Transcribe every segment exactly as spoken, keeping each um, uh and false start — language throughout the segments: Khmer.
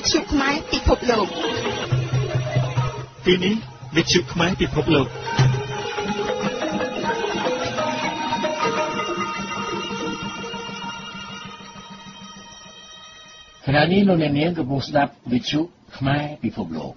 ទ្យុខ្មែរពិភពលោកពេលនេះវិទ្យុខ្មែរពិភពលោកខណៈនេះលោកអ្នកនាងកំពុងស្ដាប់វិទ្យុខ្មែរពិភពលោក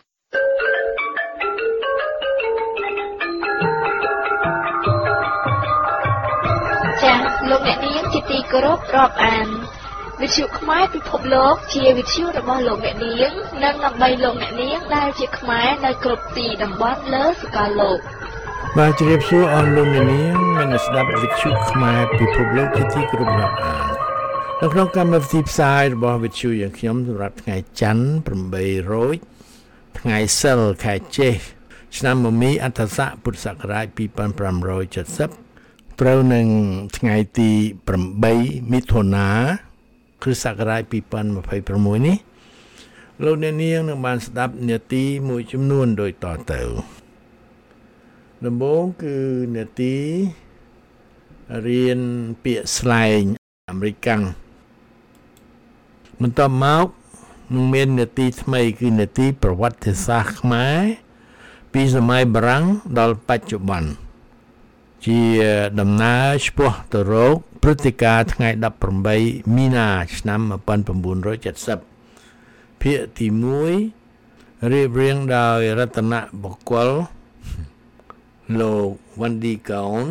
ចា៎លោកអ្នកនាងជាទីគោរពរាប់អានវិទ្យុខ្មែរពិភពលោកជាវិទ្យុរបស់លោកអ្នកនាងនិងដើម្បីលោកអ្នកនាងដែលជាខ្មែរនៅគ្រប់ទីតំបន់លើសកលលោកបាទជម្រាបសួរអស់លោកអ្នកនាងមានស្ដាប់វិទ្យុខ្មែរពិភពលោកជាទីគោរពរាប់អាននៅក្នុងកម្មវិធីផ្សាយរបស់វិទ្យុយើងខ្ញុំសម្រាប់ថ្ងៃច័ន្ទប្រាំបីរោចថ្ងៃសិលខែចេសឆ្នាំមមីអត្តស័កពុទ្ធសករាជពីរពាន់ប្រាំរយเจ็ดสิบត្រូវនឹងថ្ងៃទីប្រាំបីមិថុនាគ្រិស្តសករាជពីរពាន់ម្ភៃប្រាំមួយនេះលោកអ្នកនាងនឹងបានស្ដាប់នាទីមួយចំនួនដូចតទៅដំបូងគឺនាទីរៀនពាក្យស្លែងអាមេរិកាំងបន្ទាប់មកនឹងមាននាទីថ្មីគឺនាទីប្រវត្តិសាស្ត្រខ្មែរពីសម័យបារាំងដល់បច្ចុប្បន្នជាដំណើរឆ្ពោះទៅរកព្រឹត្តិការណ៍ថ្ងៃដប់ប្រាំបីមីនាឆ្នាំmột nghìn chín trăm bảy mươiភាគទីមួយរៀបរៀងដោយរតនបុគ្គលលោកវ៉ាន់ឌីកោន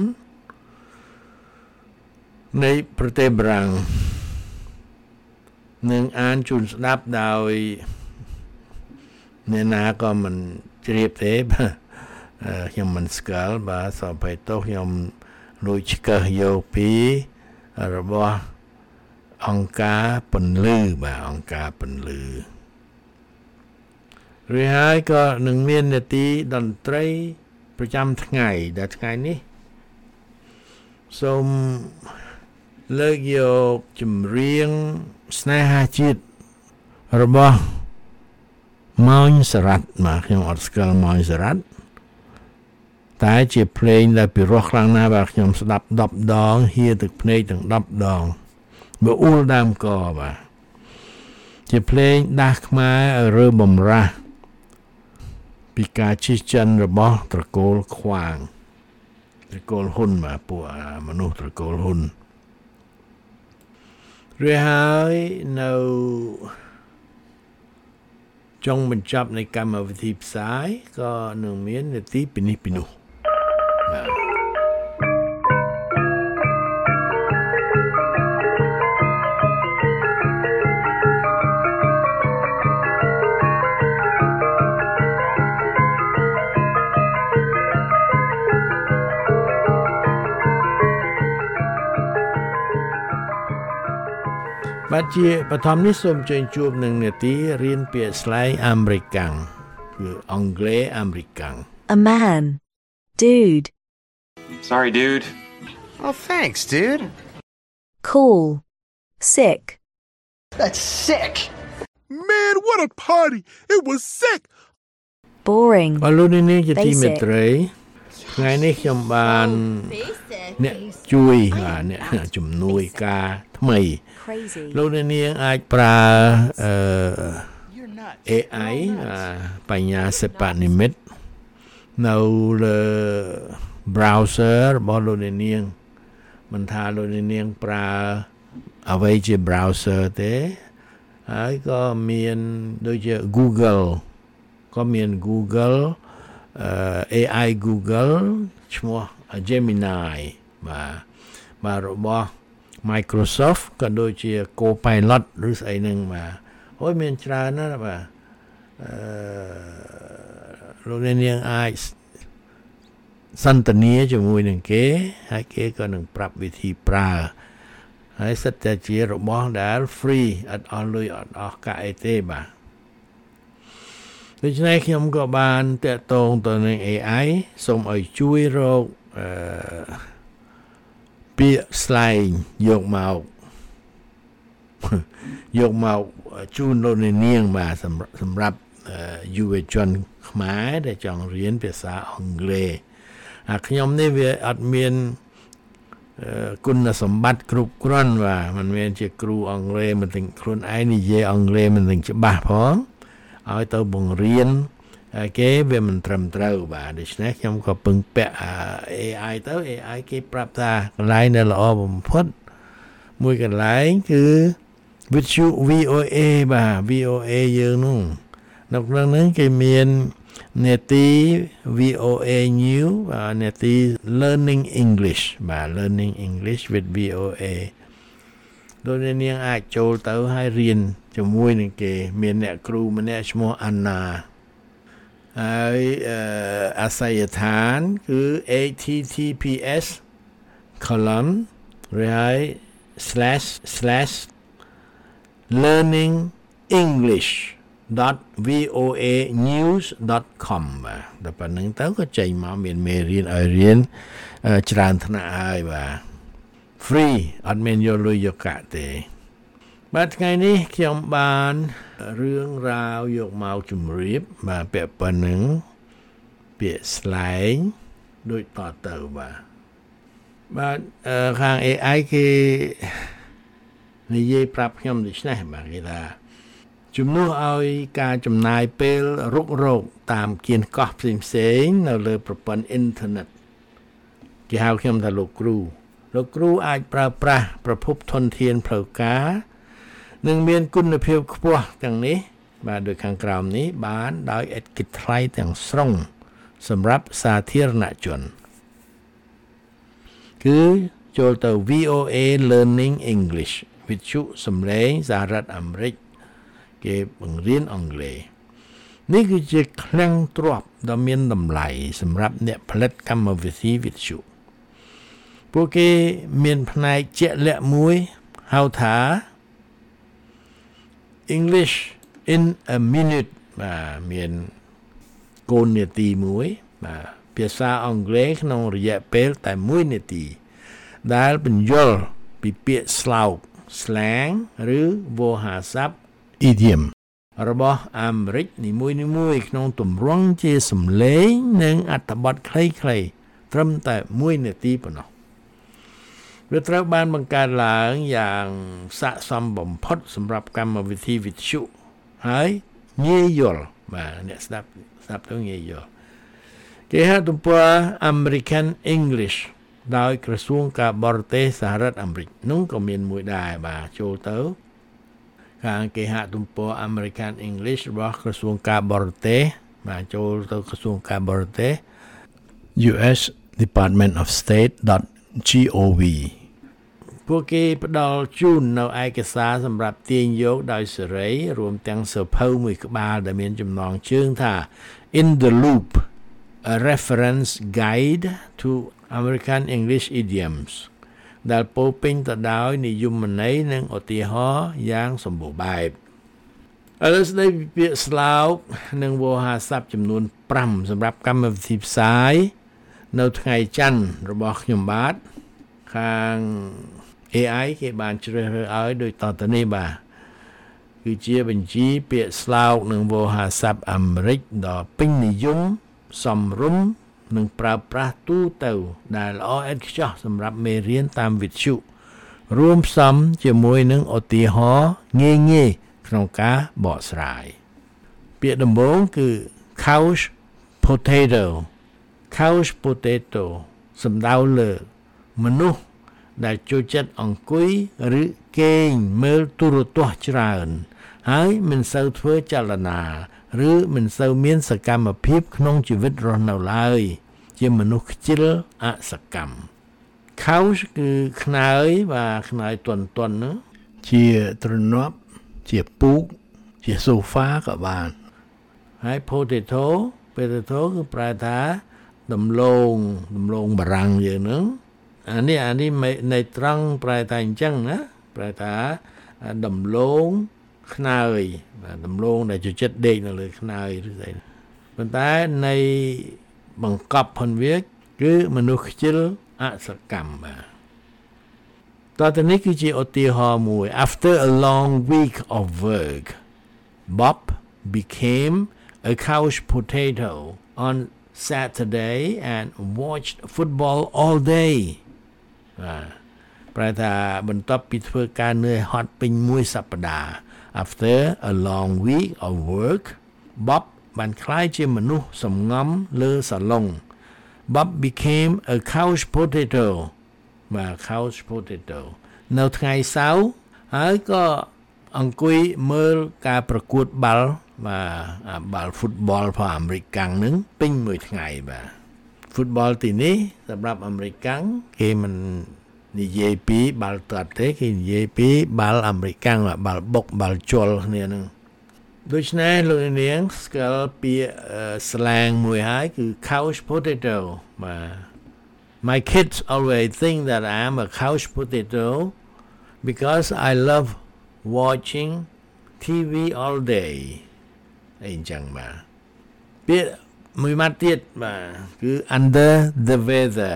នៃប្រទេសបារាំងនឹងអានជូនស្ដាប់ដោយអ្នកណាក៏មិនជ្រាបទេខ្ញុំមិនស្គាល់បាទសពទៅខ្ញុំលួចឆ្កឹះយកពីរបស់អង្គការពន្លឺបាទអង្គការពន្លឺរួចហើយក៏នឹងមាននាទីតន្ត្រីប្រចាំថ្ងៃដែលថ្ងៃនេះសូមលើកយកចម្រៀងស្នេហាជាតិរបស់ម៉ោញសារ៉ាត់បាទខ្ញុំអត់ស្គាល់ម៉ោញសារ៉ាត់តែជាភ្លេងដែលពិរោះខ្លាំងណាស់បាទខ្ញុំស្ដាប់ដប់ដងហៀទឹកភ្នែកទាំងដប់ដងបើអ៊ូលដើមកបាទជាភ្លេងដាស់ខ្មែរឲ្យរើបំរាស់ពីការជិះចិនរបស់ត្រកូលខ្វាងត្រកូលហ៊ុនបាទពួកមនុស្សត្រកូលហ៊ុនរួចហើយនៅចុងបញ្ចប់នៃកម្មវិធីផ្សាយក៏នឹងមាននាទីពីនេះពីនោះបាទបាទជាបឋមនេះសូមអញ្ជើញជួបនឹងនាទីរៀនពាក្យស្លែងអាមេរិកាំងគឺអង់គ្លេសអាមេរិកាំង A man. Dude. Sorry, dude. Oh, thanks, dude. Cool. Sick. That's sick. Man, what a party. It was sick. Boring. អរលោកនេះជាទីមេត្រីថ្ងៃនេះខ្ញុំបានអ្នកជួយបាទអ្នកជំនួយការថ្មីលោកអ្នកនាងអាចប្រើអឺ เอ ไอ បញ្ញាសិប្បនិម្មិតនៅលើ browser របស់លោកអ្នកនាងមិនថាលោកអ្នកនាងប្រើអ្វីជា browser ទេហើយក៏មានដូចជា Google ក៏មាន Google អឺ เอ ไอ Google ឈ្មោះ Gemini បាទបាទរបស់ Microsoft ក៏ដូចជា Copilot ឬស្អីហ្នឹងបាទអូយមានច្រើនណាស់បាទអឺលោកអ្នកនាងអាចសន្ទនាជាមួយនឹងគេហើយគេក៏នឹងប្រាប់វិធីប្រើហើយសិតតែជារបស់ដែល free អត់អស់លុយអត់អស់កាក់អីទេបាទដូច្នេះខ្ញុំក៏បានតាក់ទងទៅនឹង เอ ไอ សូមឲ្យជួយរកអឺពាក្យស្លែងយកមកយកមកជូនលោកអ្នកនាងបាទសម្រាប់យុវជនខ្មែរដែលចង់រៀនភាសាអង់គ្លេសអាខ្ញុំនេះវាអត់មានអគុណសម្បត្តិគ្រប់គ្រាន់បាទមិនមែនជាគ្រូអង់គ្លេសមិនទាំងខ្លួនឯងនិយាយអង់គ្លេសមិនទាំងច្បាស់ផងឲ្យទៅបង្រៀនគេវាមិនត្រឹមត្រូវបាទដូច្នេះខ្ញុំក៏ពឹងពាក់ เอ ไอ ទៅ เอ ไอ គេប្រាប់ថាកន្លែងដែលល្អបំផុតមួយកន្លែងគឺវិទ្យុ វី អូ เอ បាទ វី អូ เอ យើងនោះនៅក្នុងហ្នឹងគេមាននេតិ វី អូ เอ New បាទនេតិ Learning English បាទ Learning English with វី អូ เอ ដូចនាងអាចចូលទៅហើយរៀនជាមួយនឹងគេមានអ្នកគ្រូម្នាក់ឈ្មោះអាណាហើយអាស័យដ្ឋានគឺ เอ ที ที พี เอส colon ឬហើយ slash slash learning english dot v o a news dot com បាទដល់ប៉ុណ្្នឹងទៅក៏ចេញមកមានមេរៀនឲ្យរៀនច្រើនថ្នាក់ហើយបាទ free អត់មានយកលុយយកកាក់ទេបាទថ្ងៃនេះខ្ញុំបានរឿងរ៉ាវយកមកជម្រាបបាទពាក់ប៉ុណ្្នឹងពាក្យ slang ដូចតទៅបាទបាទខាង เอ ไอ គេនិយាយប្រាប់ខ្ញុំដូច្នេះបាទគេថាជំនួសឲ្យការចំណាយពេលរុករកតាមគៀនកោះផ្សេងផ្សេងនៅលើប្រព័ន្ធអ៊ីនធឺណិតគេហៅខ្ញុំថាលោកគ្រូលោកគ្រូអាចប្រើប្រាស់ប្រភពធនធានផ្លូវការនិងមានគុណភាពខ្ពស់ទាំងនេះបាទដោយខាងក្រោមនេះបានដោយឥតគិតថ្លៃទាំងស្រុងសម្រាប់សាធារណជនគឺចូលទៅ វី អូ เอ Learning English វិទ្យុសំឡេងសហរដ្ឋអាមេរិកគេបង្រៀនអង់គ្លេសនេះគឺជាឃ្លាំងទ្រព្យដ៏មានតម្លៃសម្រាប់អ្នកផលិតកម្មវិធីវិទ្យុពួកគេមានផ្នែកជាក់លាក់មួយហៅថា English in a minute បាទមានគោលនាទីមួយបាទភាសាអង់គ្លេសក្នុងរយៈពេលតែមួយនាទីដែលបញ្យល់ពីពាក្យស្លោក slang ឬវោហារស័ព្ទ idiom របស់អាមេរិកនីមួយៗក្នុងទម្រង់ជាសំឡេងនិងអត្ថបទខ្លីៗត្រឹមតែមួយនាទីប៉ុណ្ណោះវាត្រូវបានបង្កើតឡើងយ៉ាងស័ក្តិសមបំផុតសម្រាប់កម្មវិធីវិទ្យុហើយងាយយល់បាទអ្នកស្ដាប់ស្ដាប់ទៅងាយយល់គេហៅទំព័រ American English ដោយក្រសួងការបរទេសសហរដ្ឋអាមេរិកនោះក៏មានមួយដែរបាទចូលទៅខាងគេហទំព័រ American English របស់ក្រសួងការបរទេសបាទចូលទៅក្រសួងការបរទេស ยู เอส Department of State .gov ពួកគេផ្ដល់ជូននៅឯកសារសម្រាប់ទាញយកដោយសេរីរួមទាំងសៀវភៅមួយក្បាលដែលមានចំណងជើងថា In the Loop a reference guide to American English idioms ដែលពោរពេញទៅដោយនិយមន័យនិងឧទាហរណ៍យ៉ាងសម្បូរបែបឥឡូវស្ដីពីពាក្យស្លោកនិងវោហារស័ព្ទចំនួនប្រាំសម្រាប់កម្មវិធីផ្សាយនៅថ្ងៃច័ន្ទរបស់ខ្ញុំបាទខាង เอ ไอ គេបានជ្រើសរើសឲ្យដូចតទៅនេះបាទគឺជាបញ្ជីពាក្យស្លោកនិងវោហារស័ព្ទអាមេរិកដ៏ពេញនិយមសមរម្យនិងប្រើប្រាស់ទូទៅដែលល្អឥតខ្ចោះសម្រាប់មេរៀនតាមវិទ្យុរួមផ្សំជាមួយនឹងឧទាហរណ៍ងាយៗក្នុងការបកស្រាយពាក្យដំបូងគឺ couch potato couch potato សំដៅលើមនុស្សដែលចូលចិត្តអង្គុយឬគេងមើលទូរទស្សន៍ច្រើនហើយមិនសូវធ្វើចលនាឬមិនសូវមានសកម្មភាពក្នុងជីវិតរស់នៅឡើយជាមនុស្សខ្ជិលអសកម្ម couch គឺខ្នើយបាទខ្នើយទន់ទន់ហ្នឹងជាទ្រនាប់ជាពូកជា sofa ក៏បានហើយ potato potato គឺប្រែថាដំឡូងដំឡូងបារាំងយើងហ្នឹងអានេះអានេះនៃត្រង់ប្រែថាអញ្ចឹងណាប្រែថាដំឡូងខ្នើយបាទដំឡូងដែលចូលចិត្តដេកនៅលើខ្នើយឬស្អីប៉ុន្តែនៃបង្កប់ផងវាគឺមនុស្សខ្ជិលអសកម្មបាទតទៅនេះគឺជាឧទាហរណ៍មួយ After a long week of work Bob became a couch potato on Saturday and watched football all day បាទប្រែថាបន្ទាប់ពីធ្វើការនឿយហត់ពេញមួយសប្តាហ៍ after a long week of work Bob បានក្លាយជាមនុស្សសំងំលើសាឡុង Bob became a couch potato បាទ couch potato នៅថ្ងៃសៅរ៍ហើយក៏អង្គុយមើលការប្រកួតបាល់បាទបាល់ football ផងអាមេរិកកាំងនឹងពេញមួយថ្ងៃបាទ football ទីនេះសម្រាប់អាមេរិកកាំងគេមិននិយាយពីបាល់ទាត់ទេគេនិយាយពីបាល់អាមេរិកកាំងបាល់បុកបាល់ជល់គ្នានឹងដូច្នេះលោកនាងស្គាល់ពាក្យ slang មួយហើយគឺ couch potato បាទ My kids always think that I am a couch potato because I love watching ที วี all day អីចឹងបាទពាក្យមួយម៉ាត់ទៀតបាទគឺ under the weather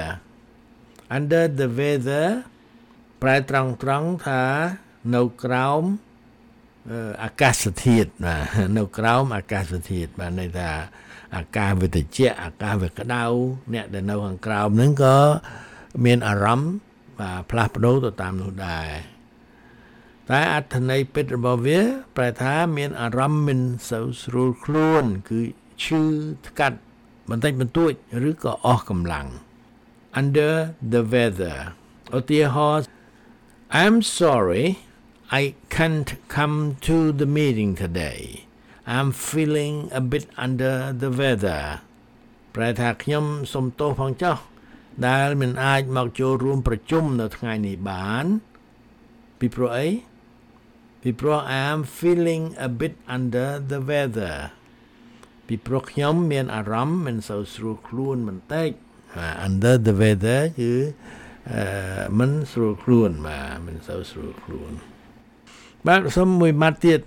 under the weather ប្រែត្រង់ត្រង់ថានៅក្រោមអាកាសធាតុបាទនៅក្រោមអាកាសធាតុបាទន័យថាអាកាសវាត្រជាក់អាកាសវាក្តៅអ្នកដែលនៅខាងក្រោមហ្នឹងក៏មានអារម្មណ៍បាទផ្លាស់ប្ដូរទៅតាមនោះដែរតែអត្ថន័យពិតរបស់វាប្រែថាមានអារម្មណ៍មិនសូវស្រួលខ្លួនគឺឈឺថ្កាត់បន្តិចបន្តួចឬក៏អស់កម្លាំង under the weather ឧទាហរណ៍ I'm sorry I can't come to the meeting today I'm feeling a bit under the weather ប្រែថាខ្ញុំសូមទោសផងចុះដែលមិនអាចមកចូលរួមប្រជុំនៅថ្ងៃនេះបានពីព្រោះអីពីព្រោះ I am feeling a bit under the weather ពីព្រោះខ្ញុំមានអារម្មណ៍មិនសូវស្រួលខ្លួនបន្តិច under the weather គឺអឺមិនស្រួលខ្លួនបាទមិនសូវស្រួលខ្លួនបាទសូមមួយម៉ាត់ទៀត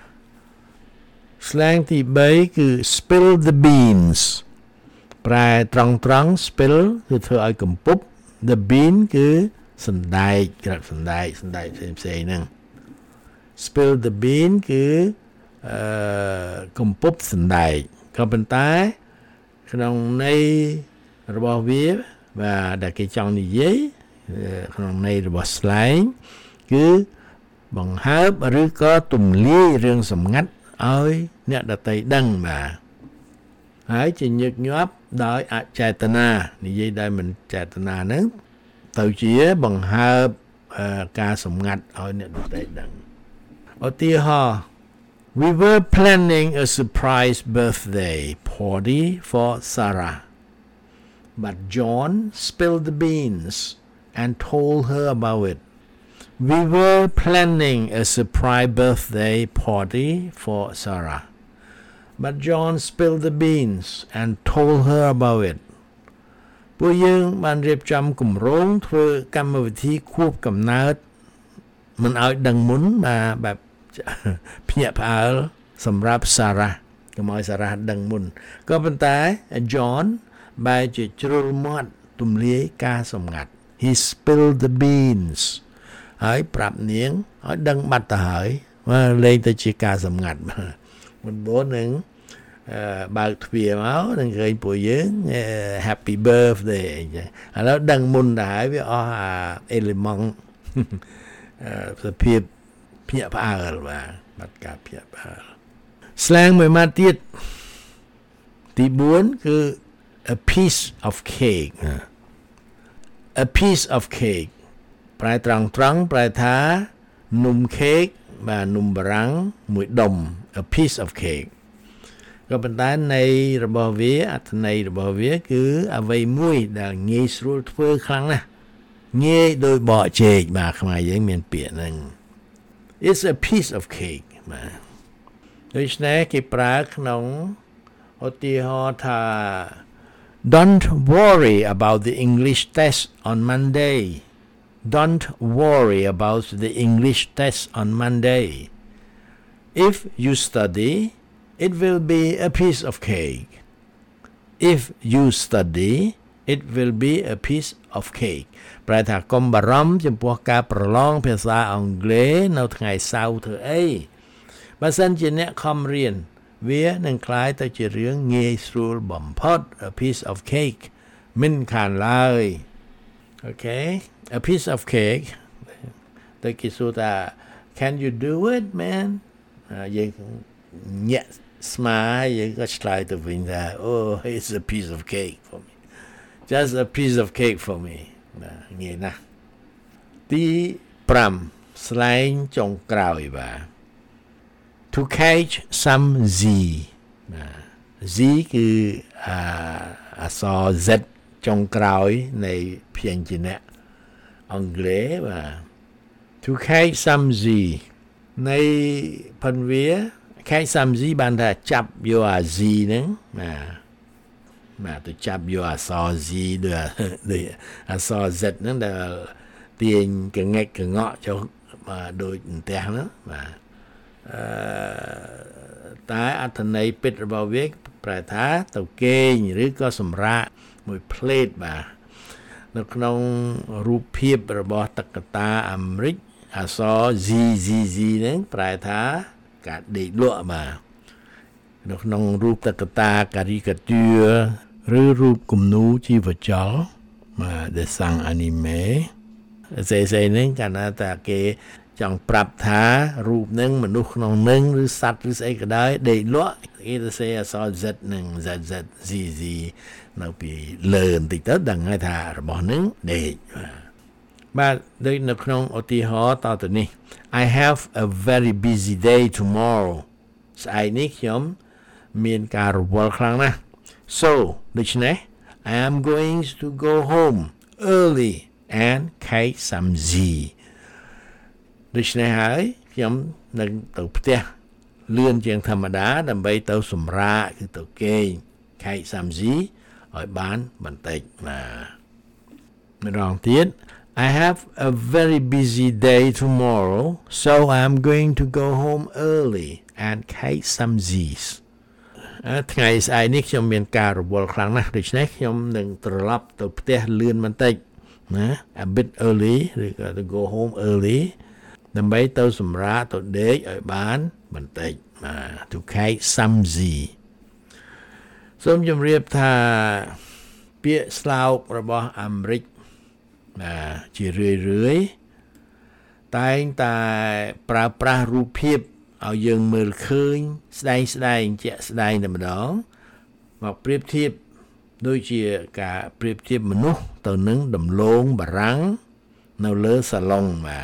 slang ទីបីគឺ spill the beans ប្រែត្រង់ត្រង់ spill គឺធ្វើឲ្យកំពប់ the bean គឺសណ្ដែកក្រាបសណ្ដែកសណ្ដែកផ្សេងផ្សេងហ្នឹង spill the bean គឺអឺកំពប់សណ្ដែកក៏ប៉ុន្តែក្នុងន័យរបស់វាបាទដែលគេចង់និយាយក្នុងន័យរបស់ slang គឺបង្ហើបឬក៏ទម្លាយរឿងសម្ងាត់ឲ្យអ្នកដទៃដឹងបាទហើយជាញឹកញាប់ដោយអចេតនានិយាយដោយមិនចេតនាហ្នឹងទៅជាបង្ហើបការសម្ងាត់ឲ្យអ្នកដទៃដឹងឧទាហរណ៍ We were planning a surprise birthday party for Sarah but John spilled the beans and told her about it We were planning a surprise birthday party for Sarah but John spilled the beans and told her about it ពួកយើងបានរៀបចំគម្រោងធ្វើកម្មវិធីខួបកំណើតមិនឲ្យដឹងមុនបាទបែបភ្ញាក់ផ្អើលសម្រាប់ Sarah កុំឲ្យ Sarah ដឹងមុនក៏ប៉ុន្តែ John បែរជាជ្រុលមាត់ទម្លាយការសម្ងាត់ He spilled the beans ហើយប្រាប់នាងឲ្យដឹងបាត់ទៅហើយមកលេងទៅជាការសម្ងាត់មុនមុននឹងបើកទ្វារមកនឹងឃើញពួកយើង Happy birthday អញ្ចឹងឥឡូវដឹងមុនទៅហើយវាអស់អា element សភាពភ្ញាក់ផ្អើលបាទបាត់ការភ្ញាក់ផ្អើល slang មួយម៉ាត់ទៀតទីបួនគឺ a piece of cake a piece of cake ប្រែត្រង់ត្រង់ប្រែថានំខេកបាទនំបារាំងមួយដុំ a piece of cake ក៏ប៉ុន្តែនៃរបស់វាអត្ថន័យរបស់វាគឺអ្វីមួយដែលងាយស្រួលធ្វើខ្លាំងណាស់ងាយដោយបកចេកបាទខ្មែរយើងមានពាក្យហ្នឹង It's a piece of cake បាទដូច្នេះគេប្រើក្នុងឧទាហរណ៍ថា Don't worry about the English test on Monday Don't worry about the English test on Monday If you study it will be a piece of cake If you study it will be a piece of cake ប្រែថាកុំបារម្ភចំពោះការប្រឡងភាសាអង់គ្លេសនៅថ្ងៃសៅរ៍ធ្វើអីបើសិនជាអ្នកខំរៀនវានឹងក្លាយទៅជារឿងងាយស្រួលបំផុត a piece of cake មិនខានឡើយអូខេ a piece of cake ទៅគេសួរថា can you do it man យើងញាក់ស្មាយើងក៏ឆ្លើយទៅវិញថា oh it's a piece of cake for me just a piece of cake for me ងាយណាស់ទីfive ស្លែងចុងក្រោយបាទ to catch some z បាទ z គឺអាអក្សរ z ចុងក្រោយនៃព្យញ្ជនៈអង់គ្លេសបាទ to catch some z នៃផនវា catch some z បានថាចាប់យកអា z ហ្នឹងបាទបាទទៅចាប់យកអក្សរ z ដូចដូចអក្សរ z ហ្នឹងដែលទាញកងែកកងក់ចុះបាទដូចផ្ទះហ្នឹងបាទអឺតែអត្ថន័យពិតរបស់វាប្រែថាទៅគេងឬក៏សម្រាកមួយផ្លេតបាទនៅក្នុងរូបភាពរបស់តុក្កតាអាមេរិកអក្សរ Z Z Z ហ្នឹងប្រែថាការដេកលក់បាទនៅក្នុងរូបតុក្កតាការីកាតឿឬរូបគំនូរជីវចលបាទដែលសាំងអានីមេស្អីស្អីហ្នឹងកាលណាតាគេចង់ប្រាប់ថារូបហ្នឹងមនុស្សក្នុងហ្នឹងឬសត្វឬស្អីក៏ដោយដេកលក់គេទៅសេអក្សរ Z ហ្នឹង Z Z Z Z នៅពីលើបន្តិចទៅដឹងហើយថារបស់ហ្នឹងដេកបាទដូចនៅក្នុងឧទាហរណ៍តទៅនេះ I have a very busy day tomorrow ស្អែកនេះខ្ញុំមានការរវល់ខ្លាំងណាស់ so ដូច្នេះ I am going to go home early and catch some Z ដូច្នេះហើយខ្ញុំនឹងទៅផ្ទះលឿនជាងធម្មតាដើម្បីទៅសម្រាកគឺទៅគេង catch some Z ឲ្យបានបន្តិចបាទម្ដងទៀត I have a very busy day tomorrow so I'm going to go home early and catch some Z's ថ្ងៃស្អែកនេះខ្ញុំមានការរវល់ខ្លាំងណាស់ដូច្នេះខ្ញុំនឹងត្រឡប់ទៅផ្ទះលឿនបន្តិចណា a bit early ឬក៏ to go home early ដើម្បីទៅសម្រាកទៅដេកឲ្យបានបន្តិចបាទ to catch some Z សូមជម្រាបថាពាក្យស្លោករបស់អាមេរិកបាទជារឿយរឿយតែងតែប្រើប្រាស់រូបភាពឲ្យយើងមើលឃើញស្ដែងស្ដែងជាក់ស្ដែងតែម្ដងមកប្រៀបធៀបដូចជាការប្រៀបធៀបមនុស្សទៅនឹងដំឡូងបារាំងនៅលើសាឡុងបាទ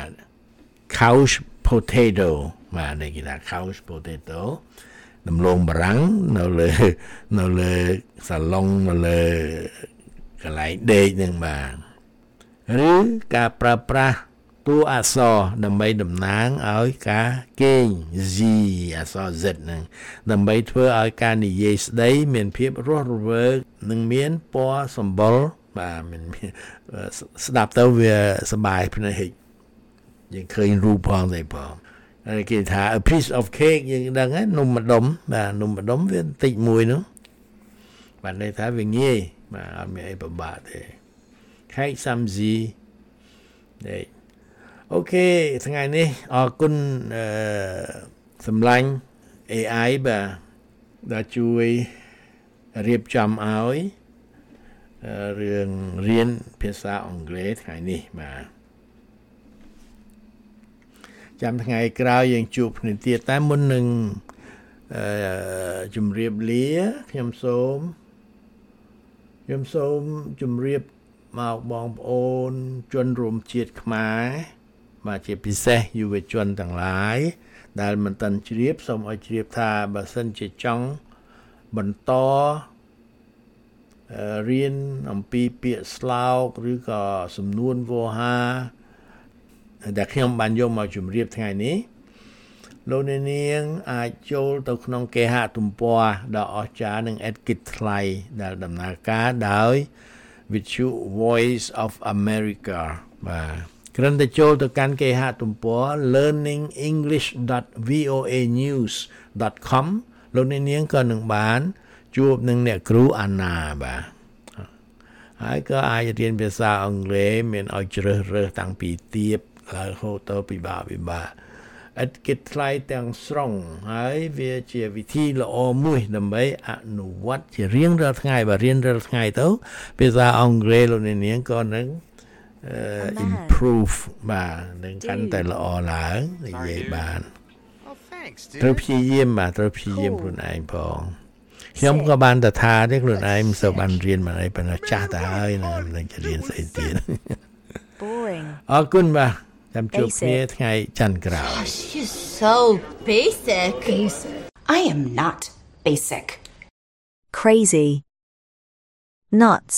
couch potato បាទនេះគេថា couch potato ដំឡូងបារាំងនៅលើនៅលើសាឡុងនៅលើកន្លែងដេកនឹងបាទឬការប្រើប្រាស់តួអក្សរដើម្បីតំណាងឲ្យការគេង Z អក្សរ Z ហ្នឹងដើម្បីធ្វើឲ្យការនិយាយស្ដីមានភាពរស់រវើកនិងមានពណ៌សម្បុរបាទមានស្ដាប់ទៅវាសប្បាយភ្នែកយើងឃើញរូបផងស្អីផងហើយគេថា a piece of cake យើងដឹងហ្នឹងនំម្ដុំបាទនំម្ដុំវាបន្តិចមួយនោះបាទន័យថាវាងាយបាទអត់មានអីពិបាកទេ catch some Z đấy ok ថ្ងៃនេះអរគុណអឺសម្លាញ់ เอ ไอ បាទដែលជួយរៀបចំឲ្យរឿងរៀនភាសាអង់គ្លេសថ្ងៃនេះបាទចាំថ្ងៃក្រោយយើងជួបគ្នាទៀតតែមុននឹងអឺជម្រាបលាខ្ញុំសូមខ្ញុំសូមជម្រាបមកបងប្អូនជនរួមជាតិខ្មែរបាទជាពិសេសយុវជនទាំងឡាយដែលមិនទាន់ជ្រាបសូមឲ្យជ្រាបថាបើសិនជាចង់បន្តរៀនអំពីពាក្យស្លោកឬក៏សំនួនវោហាដែលខ្ញុំបានយកមកជម្រាបថ្ងៃនេះលោកអ្នកនាងអាចចូលទៅក្នុងគេហទំព័រដ៏អស្ចារ្យនិងឥតគិតថ្លៃដែលដំណើរការដោយវិទ្យុ Voice of America បាទគ្រាន់តែចូលទៅកាន់គេហទំព័រ learning english dot voa news dot com លោកអ្នកនាងក៏នឹងបានជួបនឹងអ្នកគ្រូអាណាបាទហើយក៏អាចរៀនភាសាអង់គ្លេសមានឲ្យជ្រើសរើសតាំងពីទាបរហូតទៅពិបាកពិបាកឥតគិតថ្លៃទាំងស្រុងហើយវាជាវិធីល្អមួយដើម្បីអនុវត្តជារៀងរាល់ថ្ងៃបើរៀនរាល់ថ្ងៃទៅភាសាអង់គ្លេសលោកអ្នកនាងក៏នឹង improve បាទនឹងកាន់តែល្អឡើងនិយាយបានត្រូវព្យាយាមបាទត្រូវព្យាយាមខ្លួនឯងផងខ្ញុំក៏បានតែថាទេខ្លួនឯងមិនសូវបានរៀនមកអីប៉ុន្តែចាស់ទៅហើយនឹងនឹងរៀនស្អីទៀត boring អរគុណបាទចាំជួបគ្នាថ្ងៃច័ន្ទក្រោយ You're so basic. Basic. I am not basic. crazy nuts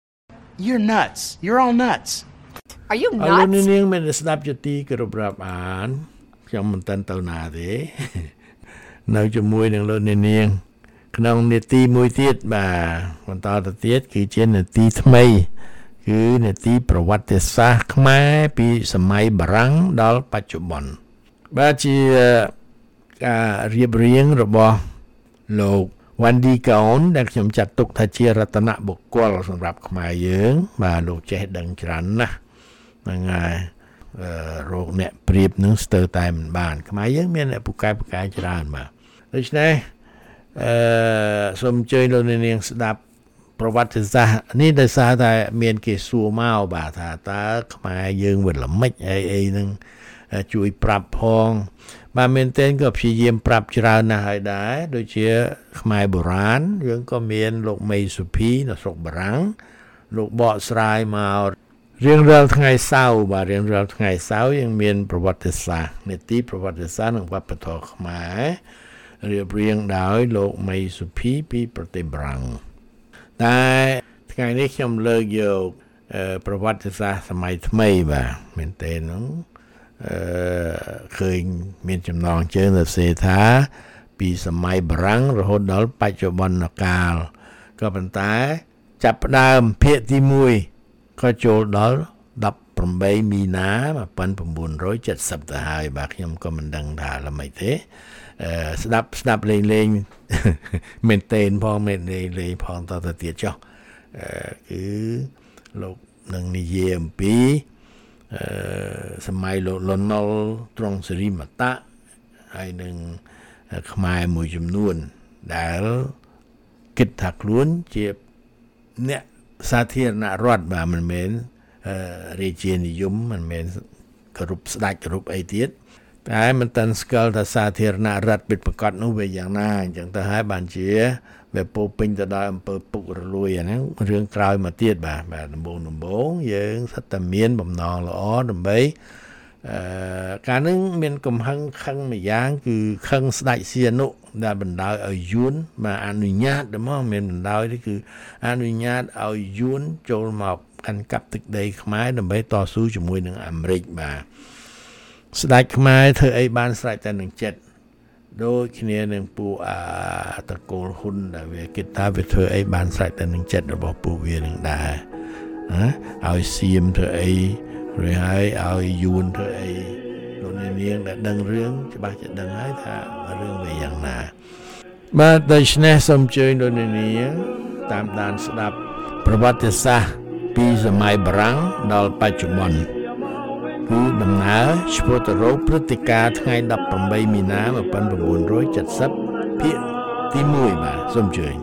You're nuts. You're all nuts. Are you អរគុណ nuts? នាងមានស្ដាប់ជាទីគោរពរាប់អានខ្ញុំមិនតាន់ទៅណាទេនៅជាមួយនឹងលោកនាងក្នុងនេតិមួយទៀតបាទបន្តទៅទៀតគឺជានេតិថ្មីគឺនេតិប្រវត្តិសាស្ត្រខ្មែរពីសម័យបារាំងដល់បច្ចុប្បន្នបាទជាការរៀបរៀងរបស់លោកវ៉ាន់ឌីកោនដែលខ្ញុំចាត់ទុកថាជារតនបុគ្គលសម្រាប់ខ្មែរយើងបាទលោកចេះដឹងច្រើនណាស់ហ្នឹងហើយរោគអ្នកព្រៀបនឹងស្ទើរតែមិនបានខ្មែរយើងមានអ្នកពូកែពូកែច្រើនបាទដូច្នេះអឺសូមអញ្ជើញលោកនាងស្ដាប់ប្រវត្តិសាស្ត្រនេះដោយសារតែមានគេសួរមកបាទថាតើខ្មែរយើងវាល្មិចអីអីនឹងជួយប្រាប់ផងបាទមែនទែនក៏ព្យាយាមប្រាប់ច្រើនណាស់ហើយដែរដូចជាខ្មែរបុរាណយើងក៏មានលោកមេសុភីនៅស្រុកបារាំងលោកបកស្រាយមករៀងរាល់ថ្ងៃសៅរ៍បាទរៀងរាល់ថ្ងៃសៅរ៍យើងមានប្រវត្តិសាស្ត្រនីតិប្រវត្តិសាស្ត្រនិងវប្បធម៌ខ្មែររៀបរៀងដោយលោកមេសុភីពីប្រទេសបារាំងតែថ្ងៃនេះខ្ញុំលើកយកប្រវត្តិសាស្ត្រសម័យថ្មីបាទមែនទេហ្នឹងអឺឃើញមានចំណងជើងសរសេរថាពីសម័យបារាំងរហូតដល់បច្ចុប្បន្នកាលក៏ប៉ុន្តែចាប់ផ្ដើមភាគទីមួយក៏ចូលដល់ដប់ប្រាំមីនា១៩៧០ទៅហើយបាទខ្ញុំក៏មិនដឹងថាល្មិចទេអឺស្ដាប់ស្ដាប់លេងលេងមែនតេនផងមែនលេងលេងផងតទៅទៀតចុះអឺគឺលោកនឹងនិយាយអំពីអឺសម័យលោកលន់ណុលត្រង់សេរីមតៈហើយនឹងខ្មែរមួយចំនួនដែលគិតថាខ្លួនជាអ្នកសាធារណរដ្ឋបាទមិនមែនរាជានិយមមិនមែនគ្រប់ស្ដេចគ្រប់អីទៀតតែមិនតាន់ស្គាល់ថាសាធារណរដ្ឋពិតប្រាកដនោះវាយ៉ាងណាអញ្ចឹងទៅហើយបានជាវាពោពេញទៅដោយអំពើពុករលួយអាហ្នឹងរឿងក្រោយមកទៀតបាទបាទដំបូងដំបូងយើងសិតតែមានបំណងល្អដើម្បីអឺកាលហ្នឹងមានកំហឹងខឹងមួយយ៉ាងគឺខឹងស្ដេចសៀនុដែលបណ្ដោយឲ្យយួនបាទអនុញ្ញាតតែមកមានបណ្ដោយទេគឺអនុញ្ញាតឲ្យយួនចូលមកកាន់កាប់ទឹកដីខ្មែរដើម្បីតស៊ូជាមួយនឹងអាមេរិកបាទស្ដេចខ្មែរធ្វើអីបានស្រេចតែនឹងចិត្តដូចគ្នានឹងពួកអាតកូលហ៊ុនដែលវាគិតថាវាធ្វើអីបានស្រេចតែនឹងចិត្តរបស់ពួកវានឹងដែរណាឲ្យសៀមធ្វើអីឬហើយឲ្យយួនធ្វើអីលោកនាងដែលដឹងរឿងច្បាស់ជាដឹងហើយថារឿងវាយ៉ាងណាបាទដូច្នេះសូមអញ្ជើញលោកនាងតាមដានស្ដាប់ប្រវត្តិសាស្ត្រពីសម័យបារាំងដល់បច្ចុប្បន្នគឺដំណើរឆ្ពោះទៅរកព្រឹត្តិការណ៍ថ្ងៃដប់ប្រាំមីនា១៩៧០ភាគទីមួយបាទសូមអញ្ជើញ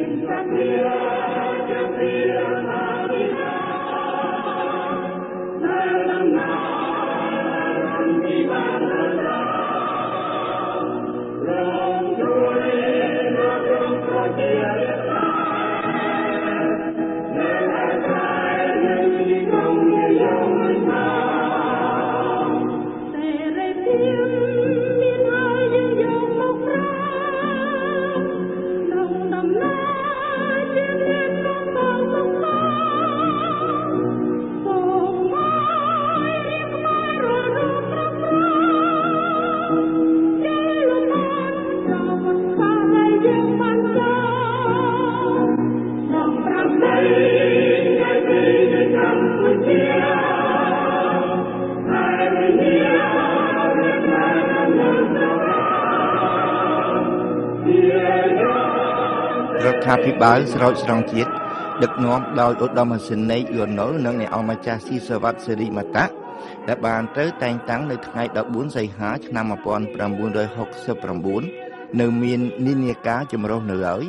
រដ្ឋាភិបាលស្រោចស្រង់ជាតិដឹកនាំដោយឧត្តមសេនីយ៍យួនណុលនិងអ្នកអង្គម្ចាស់ស៊ីសវ័តសេរីមតៈដែលបានត្រូវតែងតាំងនៅថ្ងៃដប់បួនសីហាឆ្នាំ១៩៦៩នៅមាននិន្នាការចម្រុះនៅឡើយ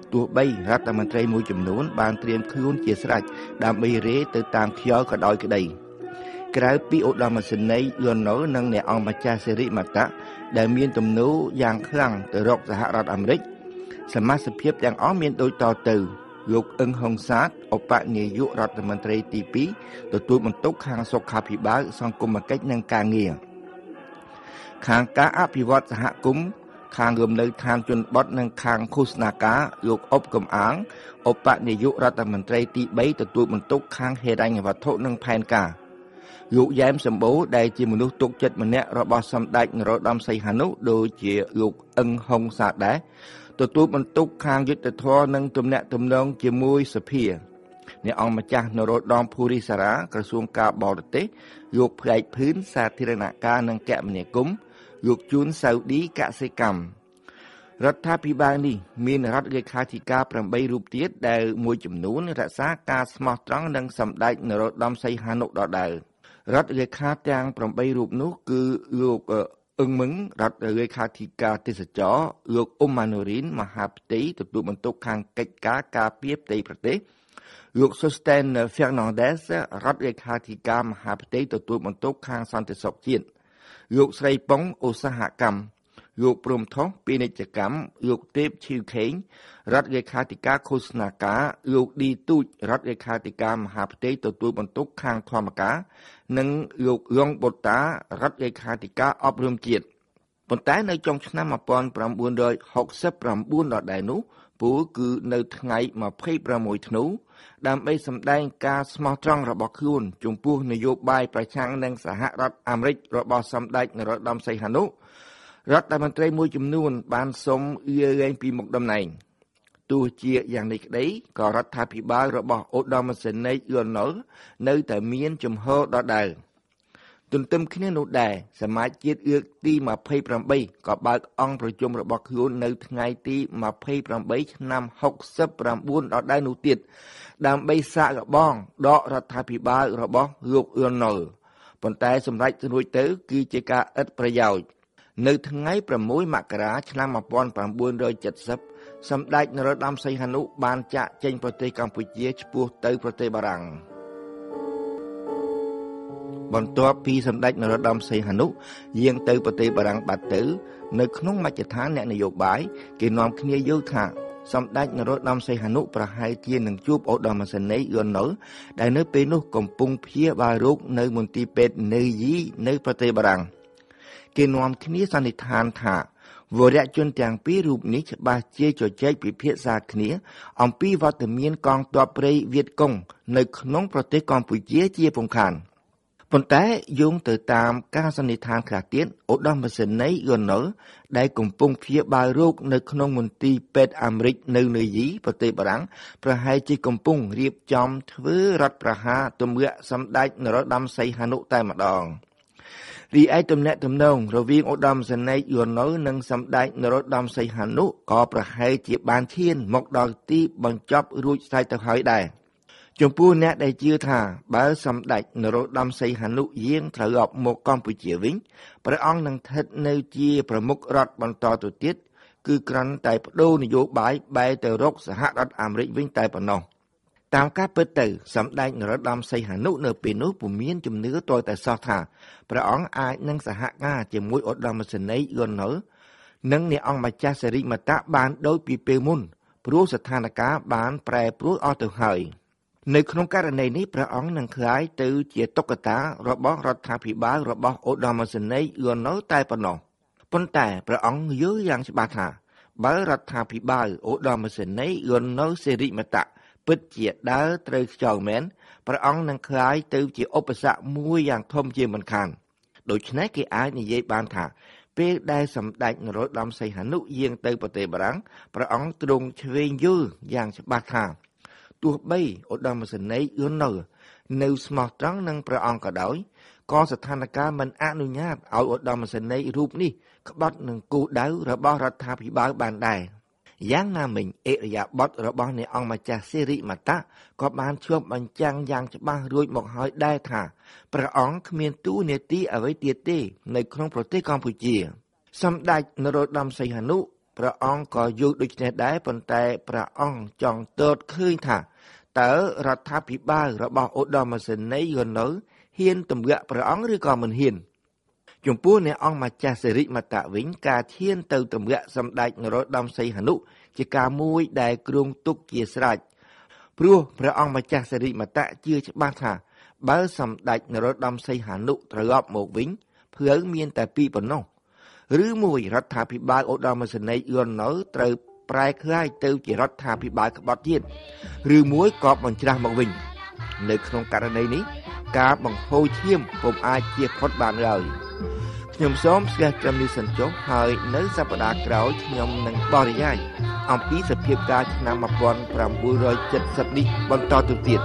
ទោះបីរដ្ឋមន្ត្រីមួយចំនួនបានត្រៀមខ្លួនជាស្រេចដើម្បីរេទៅតាមខ្យល់ក៏ដោយក្តីក្រៅពីឧត្តមសេនីយ៍ Lionel និងអ្នកអង្គម្ចាស់សិរិមតៈដែលមានទំនោរយ៉ាងខ្លាំងទៅរកសហរដ្ឋអាមេរិកសមាជិកភាពទាំងអស់មានដូចតទៅលោកអ៊ឹងហុងសាតឧបនាយករដ្ឋមន្ត្រីទីពីរទទួលបន្ទុកខាងសុខាភិបាលសង្គមគិច្ចនិងការងារខាងការអភិវឌ្ឍសហគមន៍ខាងរំនៅឋានជនបទនិងខាងឃោសនាការលោកអ៊ុបកំអាងឧបនាយករដ្ឋមន្ត្រីទីបីទទួលបន្ទុកខាងហិរញ្ញវត្ថុនិងផែនការលោកយ៉ែមសម្បូរដែលជាមនុស្សទុកចិត្តម្នាក់របស់សម្ដេចនរោត្តមសីហនុដូចជាលោកអ៊ឹងហុងសាតដែរទទួលបន្ទុកខាងយុទ្ធធម៌និងទំនាក់ទំនងជាមួយសភាអ្នកអង្គម្ចាស់នរោត្តមភូរិសារ៉ាក្រសួងការបរទេសលោកផ្លែកភឿនសាធារណការនិងគមនាគមន៍លោកជួនសៅឌីកសិកម្មរដ្ឋាភិបាលនេះមានរដ្ឋលេខាធិការប្រាំបីរូបទៀតដែលមួយចំនួនរក្សាការស្មោះត្រង់និងសម្ដេចនរោត្តមសីហនុដដែលរដ្ឋលេខាទាំងប្រាំបីរូបនោះគឺលោកអ៊ឹងមឹងរដ្ឋលេខាធិការទេសចរលោកអ៊ុំម៉ានូរីនមហាផ្ទៃទទួលបន្ទុកខាងកិច្ចការការពារផ្ទៃប្រទេសលោក Sosten Fernandez រដ្ឋលេខាធិការមហាផ្ទៃទទួលបន្ទុកខាងសន្តិសុខជាតិលោកស្រីប៉ុងឧស្សាហកម្មលោកព្រំថោះពាណិជ្ជកម្មលោកទេពឈីវខេងរដ្ឋលេខាធិការឃោសនាការលោកឌីទូចរដ្ឋលេខាធិការមហាផ្ទៃទទួលបន្ទុកខាងធម្មការនិងលោកលងបូតារដ្ឋលេខាធិការអប់រំជាតិប៉ុន្តែនៅចុងឆ្នាំmột nghìn chín trăm sáu mươi chínដដែលនោះពូគឺនៅថ្ងៃยี่สิบหกធ្នូដើម្បីសម្ដែងការស្មោះត្រង់របស់ខ្លួនចំពោះនយោបាយប្រឆាំងនឹងសហរដ្ឋអាមេរិករបស់សម្ដេចនរោត្តមសីហនុរដ្ឋមន្ត្រីមួយចំនួនបានសុំលាលែងពីមុខតំណែងទោះជាយ៉ាងនេះក្តីក៏រដ្ឋាភិបាលរបស់ឧត្តមសេនីយ៍ Lionel នៅតែមានជំហរដដែលទន្ទឹមគ្នានោះដែរសមាជជាតិអឺកទីยี่สิบแปดក៏បើកអង្គប្រជុំរបស់ខ្លួននៅថ្ងៃទីยี่สิบแปดឆ្នាំหกสิบเก้าដដែលនោះទៀតដើម្បីសាកល្បងដករដ្ឋាភិបាលរបស់លោក Lionel ប៉ុន្តែសម្រាប់រួចទៅគឺជាការឥតប្រយោជន៍នៅថ្ងៃប្រាំមួយមករាឆ្នាំmột nghìn chín trăm七mươiសម្ដេចនរោត្តមសីហនុបានចាកចេញប្រទេសកម្ពុជាឆ្ពោះទៅប្រទេសបារាំងបន្ទាប់ពីសម្ដេចនរោត្តមសីហនុយាងទៅប្រទេសបារាំងបាត់ទៅនៅក្នុងមជ្ឈដ្ឋានអ្នកនយោបាយគេនាំគ្នាយល់ថាសម្ដេចនរោត្តមសីហនុប្រហែលជានឹងជួបឧត្តមសេនីយ៍ Lionel ដែលនៅពេលនោះកំពុងព្យាបាលរោគនៅមន្ទីរពេទ្យនៅយីនៅប្រទេសបារាំងគេនាំគ្នាសន្និដ្ឋានថាវរជនទាំងពីររូបនេះច្បាស់ជាជជែកពិភាក្សាគ្នាអំពីវត្តមានកងទ័ពព្រៃវៀតកុងនៅក្នុងប្រទេសកម្ពុជាជាពំខានប៉ុន្តែយោងទៅតាមការសន្និដ្ឋានខ្លះទៀតឧត្តមសេនីយ៍ Lionel ដែលកំពុងព្យាបាលរោគនៅក្នុងមន្ទីរពេទ្យអាមេរិកនៅនយីប្រទេសបារាំងប្រហែលជាកំពុងរៀបចំធ្វើរដ្ឋប្រហារទម្លាក់សម្ដេចនរោត្តមសីហនុតែម្ដងរីឯទំនាក់ទំនងរវាងឧត្តមសេនីយ៍ Lionel និងសម្ដេចនរោត្តមសីហនុក៏ប្រហែលជាបានឈានមកដល់ទីបញ្ចប់រួចស្រេចទៅហើយដែរចំពោះអ្នកដែលជឿថាបើសម្ដេចនរោត្តមសីហនុយាងត្រឡប់មកកម្ពុជាវិញព្រះអង្គនឹងស្ថិតនៅជាប្រមុខរដ្ឋបន្តទៅទៀតគឺគ្រាន់តែបដូរនយោបាយបែរទៅរកសហរដ្ឋអាមេរិកវិញតែប៉ុណ្ណោះតាមការពិតទៅសម្ដេចនរោត្តមសីហនុនៅពេលនោះពុំមានជំនឿទាល់តែសោះថាព្រះអង្គអាចនឹងសហការជាមួយឧត្តមសេនីយ៍ Lionel និងអ្នកអង្គម្ចាស់សិរិមតៈបានដោយពីពេលមុនព្រោះស្ថានភាពបានប្រែប្រួលអស់ទៅហើយនៅក្នុងករណីនេះព្រះអង្គនឹងក្លាយទៅជាតុក្កតារបស់រដ្ឋាភិបាលរបស់ឧត្តមសេនីយ៍ Lionel តែប៉ុណ្ណោះប៉ុន្តែព្រះអង្គយល់យ៉ាងច្បាស់ថាបើរដ្ឋាភិបាលឧត្តមសេនីយ៍ Lionel សិរិមតៈពិតជាដើរត្រូវខ្យល់មែនព្រះអង្គនឹងក្លាយទៅជាឧបសគ្គមួយយ៉ាងធំជាមិនខានដូច្នេះគេអាចនិយាយបានថាពេលដែលសម្ដេចនរោត្តមសីហនុយាងទៅប្រទេសបារាំងព្រះអង្គទ្រង់ឆ្វេងយល់យ៉ាងច្បាស់ថាទោះបីឧត្តមសេនីយ៍ Lionel នៅស្មោះត្រង់នឹងព្រះអង្គក៏ដោយក៏ស្ថានភាពមិនអនុញ្ញាតឲ្យឧត្តមសេនីយ៍រូបនេះក្បត់នឹងគោលដៅរបស់រដ្ឋាភិបាលបានដែរយ៉ាងណាមិញអិរិយាបថរបស់អ្នកអង្គម្ចាស់សិរិមតៈក៏បានឆ្លុះបញ្ចាំងយ៉ាងច្បាស់រួចមកហើយដែរថាព្រះអង្គគ្មានតួនាទីអ្វីទៀតទេនៅក្នុងប្រទេសកម្ពុជាសម្ដេចនរោត្តមសីហនុព្រះអង្គក៏យល់ដូចនេះដែរប៉ុន្តែព្រះអង្គចង់ទតឃើញថាតើរដ្ឋាភិបាលរបស់ឧត្តមសេនីយ៍នៅហ៊ានទម្លាក់ព្រះអង្គឬក៏មិនហ៊ានចំពោះអ្នកអង្គម្ចាស់សិរិមតៈវិញការឈានទៅទម្លាក់សម្ដេចនរោត្តមសីហនុជាការមួយដែលគ្រោងទុកជាស្រេចព្រោះព្រះអង្គម្ចាស់សិរិមតៈជឿច្បាស់ថាបើសម្ដេចនរោត្តមសីហនុត្រឡប់មកវិញភឿមានតែពីរប៉ុណ្ណោះឬមួយរដ្ឋាភិបាលឧត្តមសេនីយ៍យន់នៅត្រូវប្រែក្លាយទៅជារដ្ឋាភិបាលក្បត់ជាតិឬមួយក៏បញ្ច្រាស់មកវិញនៅក្នុងករណីនេះការបង្ហូរឈាមពុំអាចជៀសផុតបានឡើយខ្ញុំសូមស្ទះត្រឹមនេះសិនចុះហើយនៅសប្តាហ៍ក្រោយខ្ញុំនឹងបរិយាយអំពីសភាពការឆ្នាំmột nghìn tám trăm七mươiនេះបន្តទៅទៀត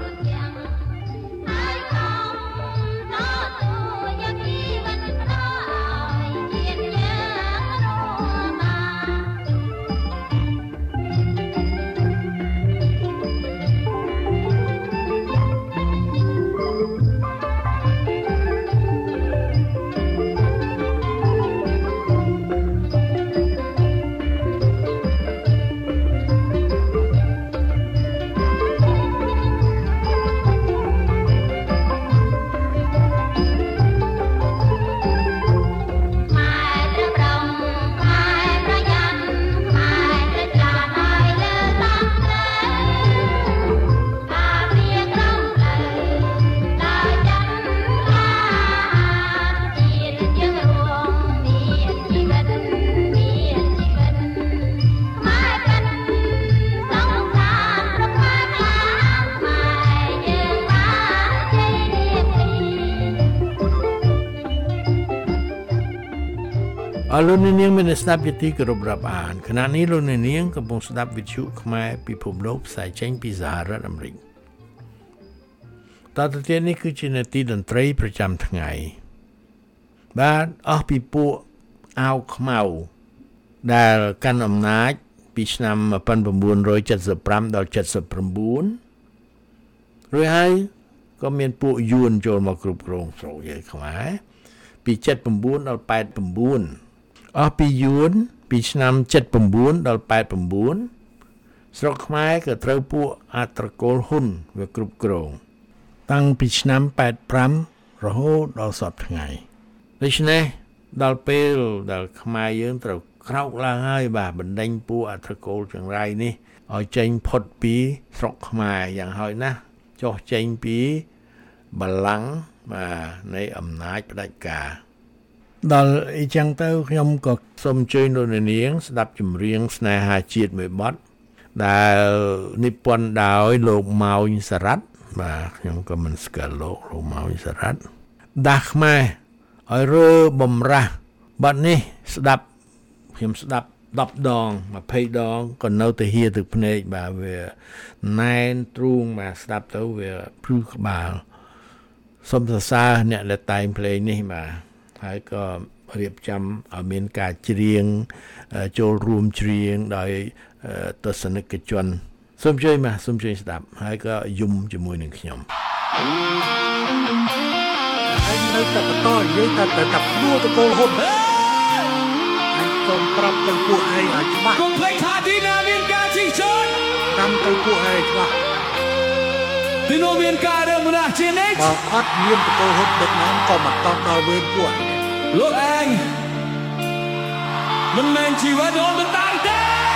អរលោកអ្នកនាងមានស្ដាប់យទីគោរពរាប់អានខណៈនេះលោកអ្នកនាងកំពុងស្ដាប់វិទ្យុខ្មែរពិភពលោកផ្សាយចេញពីសហរដ្ឋអាមេរិកតទៅទៀតនេះគឺជានាទីតន្ត្រីប្រចាំថ្ងៃបាទអស់ពីពួកអាវខ្មៅដែលកាន់អំណាចពីឆ្នាំmột nghìn chín trăm七十五ដល់七十九រួចហើយក៏មានពួកយួនចូលមកគ្រប់គ្រងស្រុកយើងខ្មែរពី七十九ដល់八十九អស់ពីយួនពីឆ្នាំ七十九ដល់八十九ស្រុកខ្មែរក៏ត្រូវពួកអត្រកូលហ៊ុនវាគ្រប់គ្រងតាំងពីឆ្នាំ八十五រហូតដល់សព្វថ្ងៃដូច្នេះដល់ពេលដែលខ្មែរយើងត្រូវក្រោកឡើងហើយបាទបណ្ដេញពួកអត្រកូលចង្រៃនេះឲ្យចេញផុតពីស្រុកខ្មែរយ៉ាងហោចណាស់ចុះចេញពីបល្ល័ង្កបាទនៃអំណាចផ្ដាច់ការដល់អីចឹងទៅខ្ញុំក៏សូមអញ្ជើញលោកអ្នកនាងស្ដាប់ចម្រៀងស្នេហាជាតិមួយបទដែលនិពន្ធដោយលោកម៉ៅសារ៉ាត់បាទខ្ញុំក៏មិនស្គាល់លោកលោកម៉ៅសារ៉ាត់ដាស់ខ្មែរឲ្យរើបំរាស់បទនេះស្ដាប់ខ្ញុំស្ដាប់ដប់ដង20ដងក៏នៅតែហៀទឹកភ្នែកបាទវាណែនទ្រូងបាទស្ដាប់ទៅវាព្រឺក្បាលសូមសរសើរអ្នកដែលតែងភ្លេងនេះបាទហើយក៏រៀបចំឲ្យមានការច្រៀងចូលរួមច្រៀងដោយទស្សនិកជនសូមជួយមកសូមជួយស្ដាប់ហើយក៏យំជាមួយនឹងខ្ញុំហើយនៅតែបន្តយើងតែតែតាព្រួតកូលហ៊ុនហើយសូមប្រាប់ទៅពួកឯងឲ្យច្បាស់កុំភ្លេចថាទីណាមានការជិះជន់តាមទៅពួកឯងច្បាស់ទីនោះមានការរើមណាស់ជានិច្ចបើអត់មានតកូលហ៊ុនដឹកនាំក៏មិនតន់ដល់វេនពួកលោកឯងមិនមែនជីវិតអូនមិនតាំងទេ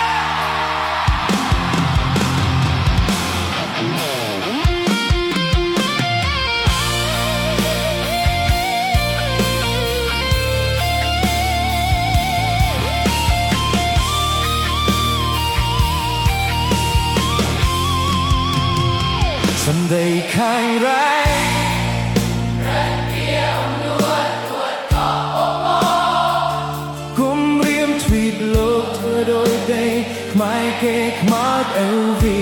សំដីខាងរ៉ៃរត់ពីអំនួតទួតក៏អូគុំរៀមទ្វីតលោកធ្វើដោយដីខ្មែរគេខ្មោចអេវី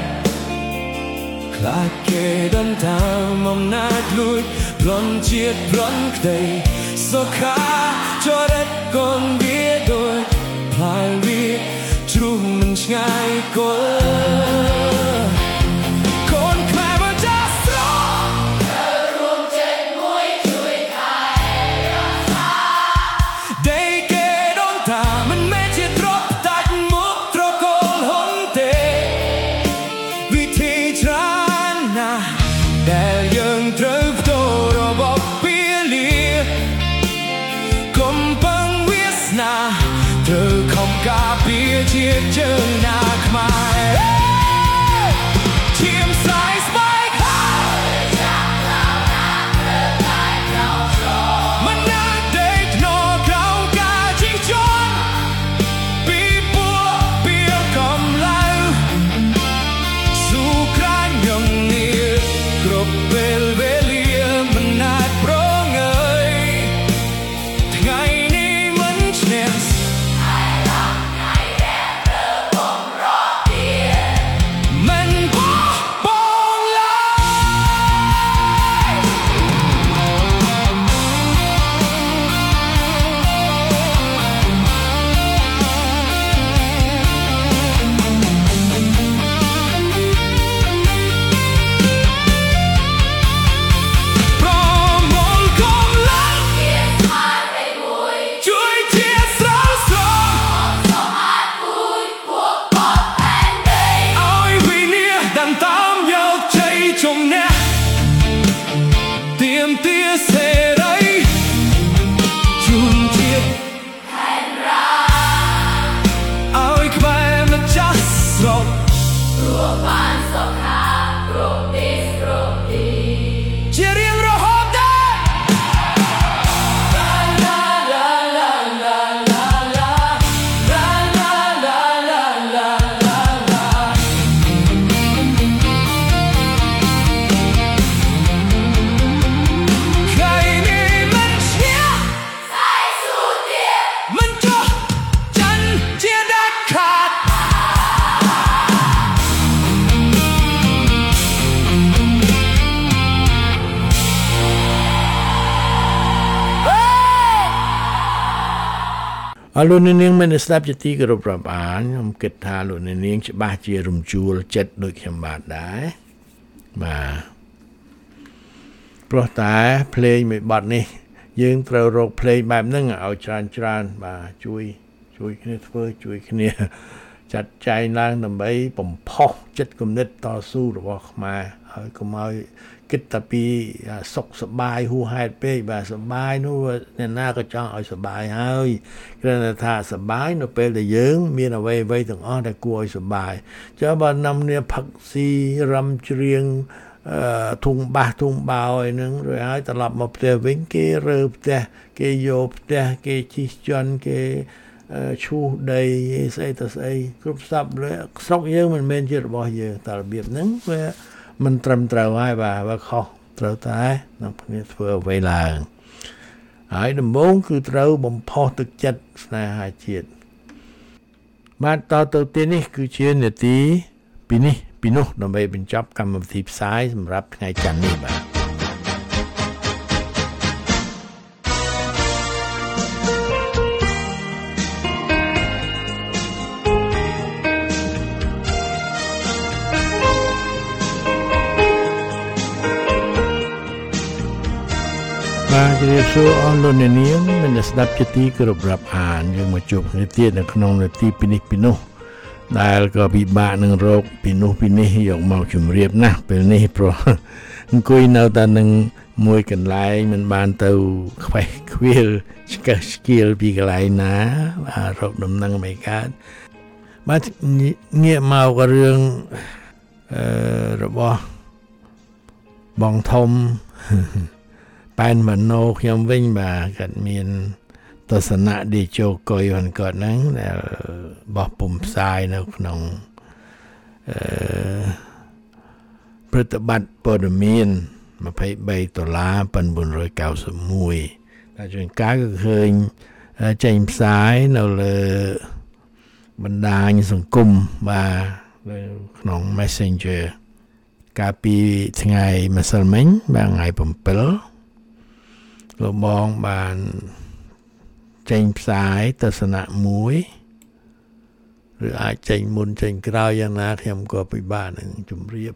ខ្លាចគេដណ្ដើមអំណាចលួចប្លន់ជាតិប្លន់ក្តីសុខាចរិតកូនវាដូចផ្លាយវាជ្រុះមិនឆ្ងាយគល់រជាជើងណាខ្មែរឈាមស្រាយស្បែកហើយចាំเราណាព្រឹកតែក្រោមឆ្លងមិនណាដេកធ្នរក្រោមការជិះជាន់ពីពួកពីកំឡៅស៊ូក្រាញងងៀគ្រប់ពេលវេលាមិនណាត់ប្រងើយថ្ងៃនេះមិនឈ្នះអរលោកនាងមានស្ដាប់ជាទីគោរពរាប់អានខ្ញុំគិតថាលោកនាងច្បាស់ជារំជួលចិត្តដូចខ្ញុំបាទដែរបាទព្រោះតែភ្លេងមួយបទនេះយើងត្រូវរកភ្លេងបែបហ្នឹងឲ្យច្រើនច្រើនបាទជួយជួយគ្នាធ្វើជួយគ្នាចាត់ចែងឡើងដើម្បីបំផុសចិត្តគំនិតតស៊ូរបស់ខ្មែរហើយកុំឲ្យគិតតែពីសុខសប្បាយហួសហេតុពេកបាទសប្បាយនោះអ្នកណាក៏ចង់ឲ្យសប្បាយហើយគ្រាន់តែថាសប្បាយនៅពេលដែលយើងមានអ្វីអ្វីទាំងអស់ដែលគួរឲ្យសប្បាយចុះបើនាំគ្នាផឹកស៊ីរំច្រៀងអឺធុងបាសធុងបោអីហ្នឹងរួចហើយត្រឡប់មកផ្ទះវិញគេរើផ្ទះគេយកផ្ទះគេជិះជាន់គេឈូសដីស្អីទៅស្អីគ្រប់សពលើស្រុកយើងមិនមែនជារបស់យើងតែរបៀបហ្នឹងវាមិនត្រឹមត្រូវហើយបាទវាខុសត្រូវតែនាំគ្នាធ្វើអ្វីឡើងហើយដំបូងគឺត្រូវបំផុសទឹកចិត្តស្នេហាជាតិបាទតទៅទីនេះគឺជានាទីពីនេះពីនោះដើម្បីបញ្ចប់កម្មវិធីផ្សាយសម្រាប់ថ្ងៃច័ន្ទនេះបាទ បាទជម្រាបសួរអស់លោកអ្នកនាងមានស្ដាប់ជាទីគោរពរាប់អានយើងមកជួបគ្នាទៀតនៅក្នុងនាទីពីនេះពីនោះដែលក៏ពិបាកនឹងរកពីនោះពីនេះយកមកជម្រាបណាស់ពេលនេះព្រោះអង្គុយនៅតែនឹងមួយកន្លែងមិនបានទៅខ្វេះខ្វៀលឆ្កឹះឆ្កៀលពីកន្លែងណាបាទរកដំណឹងមិនកើតបាទងាកមករឿងអឺរបស់បងធំប៉ែនមโนខ្ញុំវិញបាទគាត់មានទស្សនៈដេជោកុយហ្នឹងគាត់ហ្នឹងដែលបោះពុំផ្សាយនៅក្នុងអឺប្រតិបត្តិព័ត៌មានยี่สิบสามដុល្លារប៉ុន៩៩១តែជួនកាលក៏ឃើញចេញផ្សាយនៅលើបណ្ដាញសង្គមបាទនៅក្នុង Messenger កាលពីថ្ងៃម្សិលមិញបាទថ្ងៃ7លោកបងបានចេញផ្សាយទស្សនៈមួយឬអាចចេញមុនចេញក្រោយយ៉ាងណាខ្ញុំក៏ពិបាកនឹងជម្រាប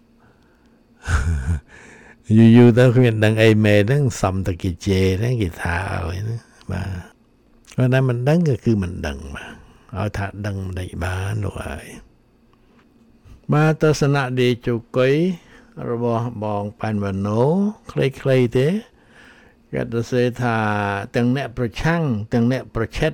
យូរយូរទៅគ្មានដឹងអីមែនហ្នឹងសំតគេជេហ្នឹងគេថាឲ្យណាបាទគាត់តែមិនដឹងក៏គឺមិនដឹងបាទឲ្យថាដឹងមិនដេចបានលោកហើយបាទទស្សនៈដេជោកុយរបស់បងប៉ែនវណ្ណូខ្លីៗទេគាត់ទៅសេថាទាំងអ្នកប្រឆាំងទាំងអ្នកប្រឆិត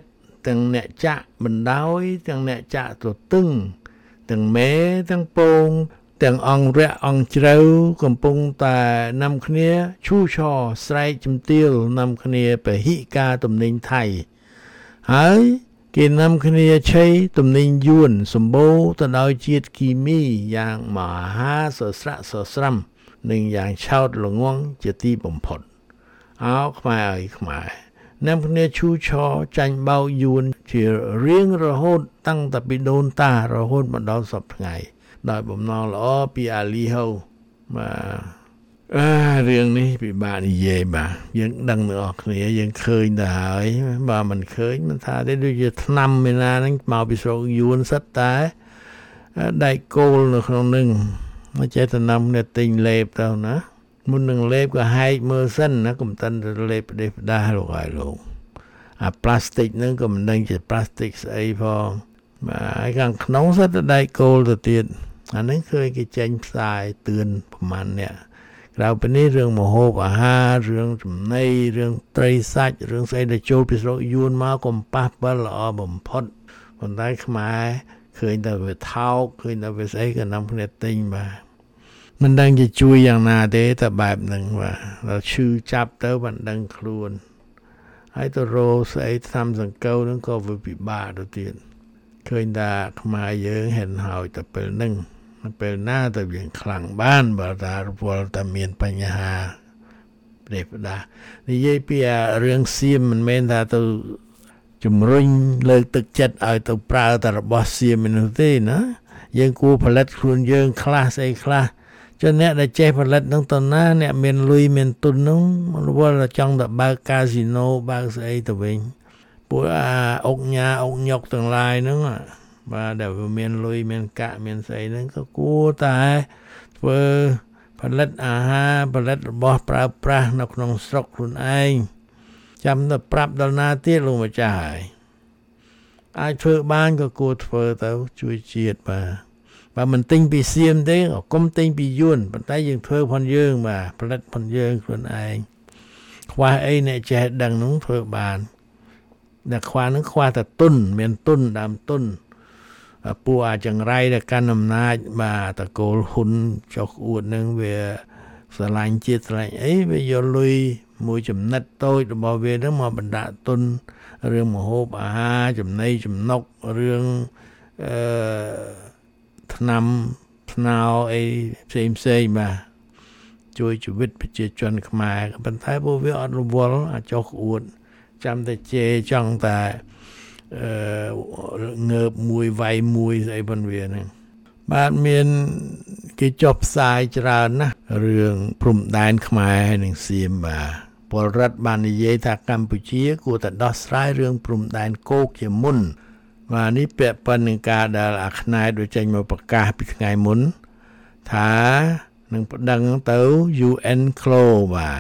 ទាំងអ្នកចាក់បណ្ដោយទាំងអ្នកចាក់ទទឹងទាំងមេទាំងពងទាំងអង្គរៈអង្គជ្រៅកំពុងតែនាំគ្នាឈូឆរស្រែកជំទាវនាំគ្នាពហិការទំនិញថៃហើយគេនាំគ្នាឆៃទំនិញយួនសម្បូរទៅដោយជាតិគីមីយ៉ាងមហាសស្រាក់សស្រាំនិងយ៉ាងឆោតល្ងង់ជាទីបំផុតអោខ្មែរអើយខ្មែរនាំគ្នាឈូឆរចាញ់បោកយួនជារៀងរហូតតាំងតែពីដូនតារហូតមកដល់សប្តាហ៍ថ្ងៃដោយបំណងល្អពីអាលីហូបាទអើរឿងនេះពិបាកនិយាយបាទយើងដឹងទាំងអស់គ្នាយើងឃើញទៅហើយបើមិនឃើញមិនថាទេដូចជាថ្នាំឯណាហ្នឹងមកពីស្រុកយួនសិតតែដៃគោលនៅក្នុងនឹងមកចេះតែនាំអ្នកទិញលេបទៅណាមុននឹងលេបក៏ហែកមើលសិនណាកុំតាន់ទៅលេបផ្ដេសផ្ដាសលោកហើយលោកអាផ្លាស្ទិកហ្នឹងក៏មិនដឹងជាផ្លាស្ទិកស្អីផងបាទខាងក្នុងសិតតែដៃគោលទៅទៀតអាហ្នឹងឃើញគេចេញផ្សាយទឿនប្រហែលអ្នកក្រៅពីនេះរឿងម្ហូបអាហាររឿងចំណីរឿងត្រីសាច់រឿងស្អីដែលចូលពីស្រុកយួនមកកុំប៉ះពាល់ល្អបំផុតប៉ុន្តែខ្មែរឃើញតែវាថោកឃើញតែវាស្អីក៏នាំគ្នាទិញបាទមិនដឹងជាជួយយ៉ាងណាទេតែបែបហ្នឹងបាទដល់ឈឺចាប់ទៅមិនដឹងខ្លួនហើយទៅរោស្អីថ្នាំសង្កូវហ្នឹងក៏វាពិបាកទៅទៀតឃើញថាខ្មែរយើងហិនហោចតែពេលហ្នឹងពេលណាទៅយើងខ្លាំងបានបើតារវល់តែមានបញ្ហាប្រេះផ្ដានិយាយពីរឿងសៀមមិនមែនថាទៅជំរុញលើកទឹកចិត្តឲ្យទៅប្រើតែរបស់សៀមនោះទេណាយើងគួរផលិតខ្លួនយើងខ្លះស្អីខ្លះចុះអ្នកដែលចេះផលិតនឹងទៅណាអ្នកមានលុយមានទុននោះរវល់ចង់ទៅបើកកាស៊ីណូបើកស្អីទៅវិញពួកអាអុកញ៉ាអុកញុកទាំងឡាយហ្នឹងបាទដែលវាមានលុយមានកាក់មានស្អីហ្នឹងក៏គួរតែធ្វើផលិតអាហារផលិតរបស់ប្រើប្រាស់នៅក្នុងស្រុកខ្លួនឯងចាំទៅប្រាប់ដល់ណាទៀតលោកម្ចាស់ហើយអាចធ្វើបានក៏គួរធ្វើទៅជួយជាតិបាទបើមិនទិញពីសៀមទេក៏កុំទិញពីយួនប៉ុន្តែយើងធ្វើផងយើងបាទផលិតផងយើងខ្លួនឯងខ្វះអីអ្នកចេះដឹងនោះធ្វើបានតែខ្វះនឹងខ្វះតែទុនមានទុនដើមទុនពួកអាចង្រៃដែលកាន់អំណាចបាទតកូលហ៊ុនចុះអួតនឹងវាស្រឡាញ់ជាតិស្រឡាញ់អីវាយកលុយមួយចំណិតតូចរបស់វានឹងមកបណ្ដាក់ទុនរឿងម្ហូបអាហារចំណីចំណុករឿងអឺថ្នាំថ្នោរអីផ្សេងផ្សេងបាទជួយជីវិតប្រជាជនខ្មែរប៉ុន្តែពួកវាអត់រវល់អាចុះអួតចាំតែជេរចង់តែអឺងើបមួយវាយមួយស្អីប៉ុនវាហ្នឹងបាទមានគេចុះផ្សាយច្រើនណាស់រឿងព្រំដែនខ្មែរហើយនិងសៀមបាទពលរដ្ឋបាននិយាយថាកម្ពុជាគួរតែដោះស្រាយរឿងព្រំដែនគោកជាមុនបាទនេះពាក់ព័ន្ធនឹងការដែលអាខ្នែដូចចេញមកប្រកាសពីថ្ងៃមុនថានឹងប្តឹងទៅ ยู เอ็น คโล បាទ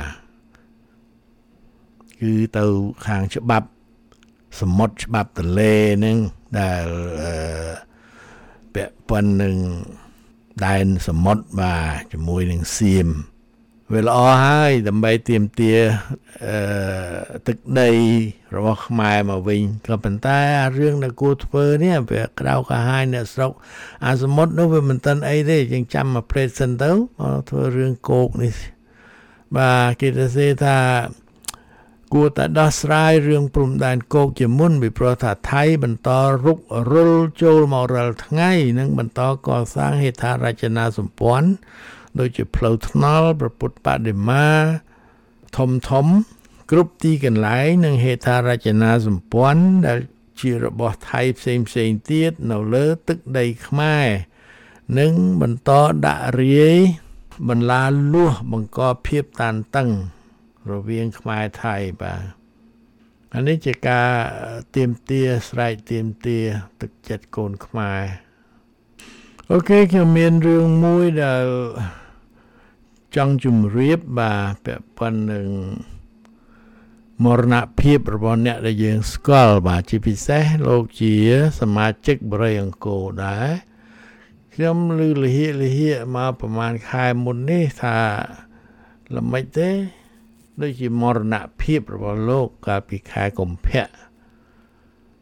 គឺទៅខាងច្បាប់សមុទ្រច្បាប់ទន្លេហ្នឹងដែលពាក់ព័ន្ធនឹងដែនសមុទ្របាទជាមួយនឹងសៀមវាល្អហើយដើម្បីទាមទារអឺទឹកដីរបស់ខ្មែរមកវិញក៏ប៉ុន្តែអារឿងដែលគួរធ្វើនេះវាក្រៅកាហាយអ្នកស្រុកអាសមុទ្រនោះវាមិនទាន់អីទេយើងចាំមកព្រេតសិនទៅមកធ្វើរឿងគោកនេះបាទគេទៅសេថាគួរតែដោះស្រាយរឿងព្រំដែនគោកជាមុនពីព្រោះថាថៃបន្តរុករុលចូលមករាល់ថ្ងៃនិងបន្តកសាងហេដ្ឋារចនាសម្ព័ន្ធដូចជាផ្លូវថ្នល់ប្រពុតបដិមាធំធំគ្រប់ទីកន្លែងនិងហេដ្ឋារចនាសម្ព័ន្ធដែលជារបស់ថៃផ្សេងផ្សេងទៀតនៅលើទឹកដីខ្មែរនិងបន្តដាក់រាយបន្លាលួសបង្កភាពតានតឹងរវាងខ្មែរថៃបាទអានេះជាការទាមទារស្រែកទាមទារទឹកចិត្តកូនខ្មែរអូខេខ្ញុំមានរឿងមួយដែលចង់ជម្រាបបាទពាក់ព័ន្ធនឹងមរណភាពរបស់អ្នកដែលយើងស្គាល់បាទជាពិសេសលោកជាសមាជិកបរិយអង្គរដែរខ្ញុំឮលហៀកលហៀកមកប្រហែលខែមុននេះថាល្មិចទេដូចជាមរណភាពរបស់លោកកាលពីខែកុម្ភៈ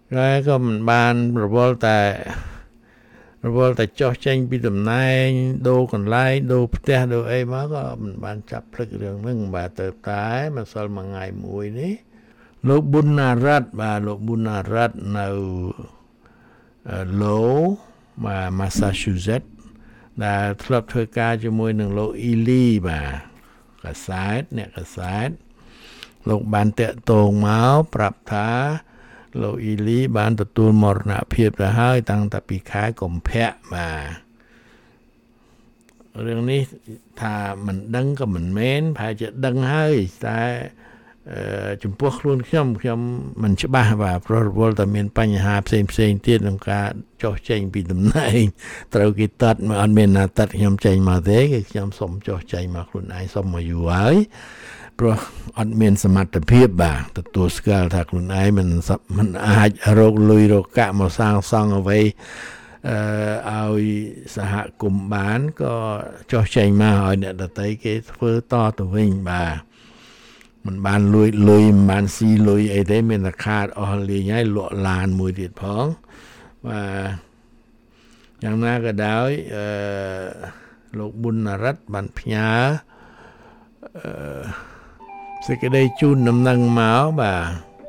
ហើយក៏មិនបានរវល់តែរវល់តែចោះចេញពីតំណែងដូរកន្លែងដូរផ្ទះដូរអីមកក៏មិនបានចាប់ភ្លេចរឿងហ្នឹងបាទទៅតែម្សិលមួយថ្ងៃមួយនេះលោកប៊ុនណារ៉ាត់បាទលោកប៊ុនណារ៉ាត់នៅឡូបាទ Massachusetts ដែលធ្លាប់ធ្វើការជាមួយនឹងលោកអ៊ីលីបាទកាសែតអ្នកកាសែតលោកបានតាក់ទងមកប្រាប់ថាលោកអ៊ីលីបានទទួលមរណភាពទៅហើយតាំងតែពីខែកុម្ភៈបាទរឿងនេះថាមិនដឹងក៏មិនមែនប្រហែលជាដឹងហើយតែចំពោះខ្លួនខ្ញុំខ្ញុំមិនច្បាស់បាទព្រោះរវល់តែមានបញ្ហាផ្សេងផ្សេងទៀតក្នុងការចុះចេញពីតំណែងត្រូវគេតាត់មកអត់មានណាតាត់ខ្ញុំចេញមកទេគឺខ្ញុំសុំចុះចេញមកខ្លួនឯងសុំមកយូរហើយព្រោះអត់មានសមត្ថភាពបាទទទួលស្គាល់ថាខ្លួនឯងមិនមិនអាចរកលុយរកកាក់មកសាងសង់អ្វីអឺឲ្យសហគមន៍បានក៏ចុះចេញមកឲ្យអ្នកដទៃគេធ្វើតទៅវិញបាទមិនបានលួចលុយមិនបានស៊ីលុយអីទេមានតែខាតអស់លេងហើយលក់ឡានមួយទៀតផងបាទយ៉ាងណាក៏ដោយអឺលោកប៊ុនណារ៉ាត់បានផ្ញើអឺសេចក្តីជូនដំណឹងមកបាទ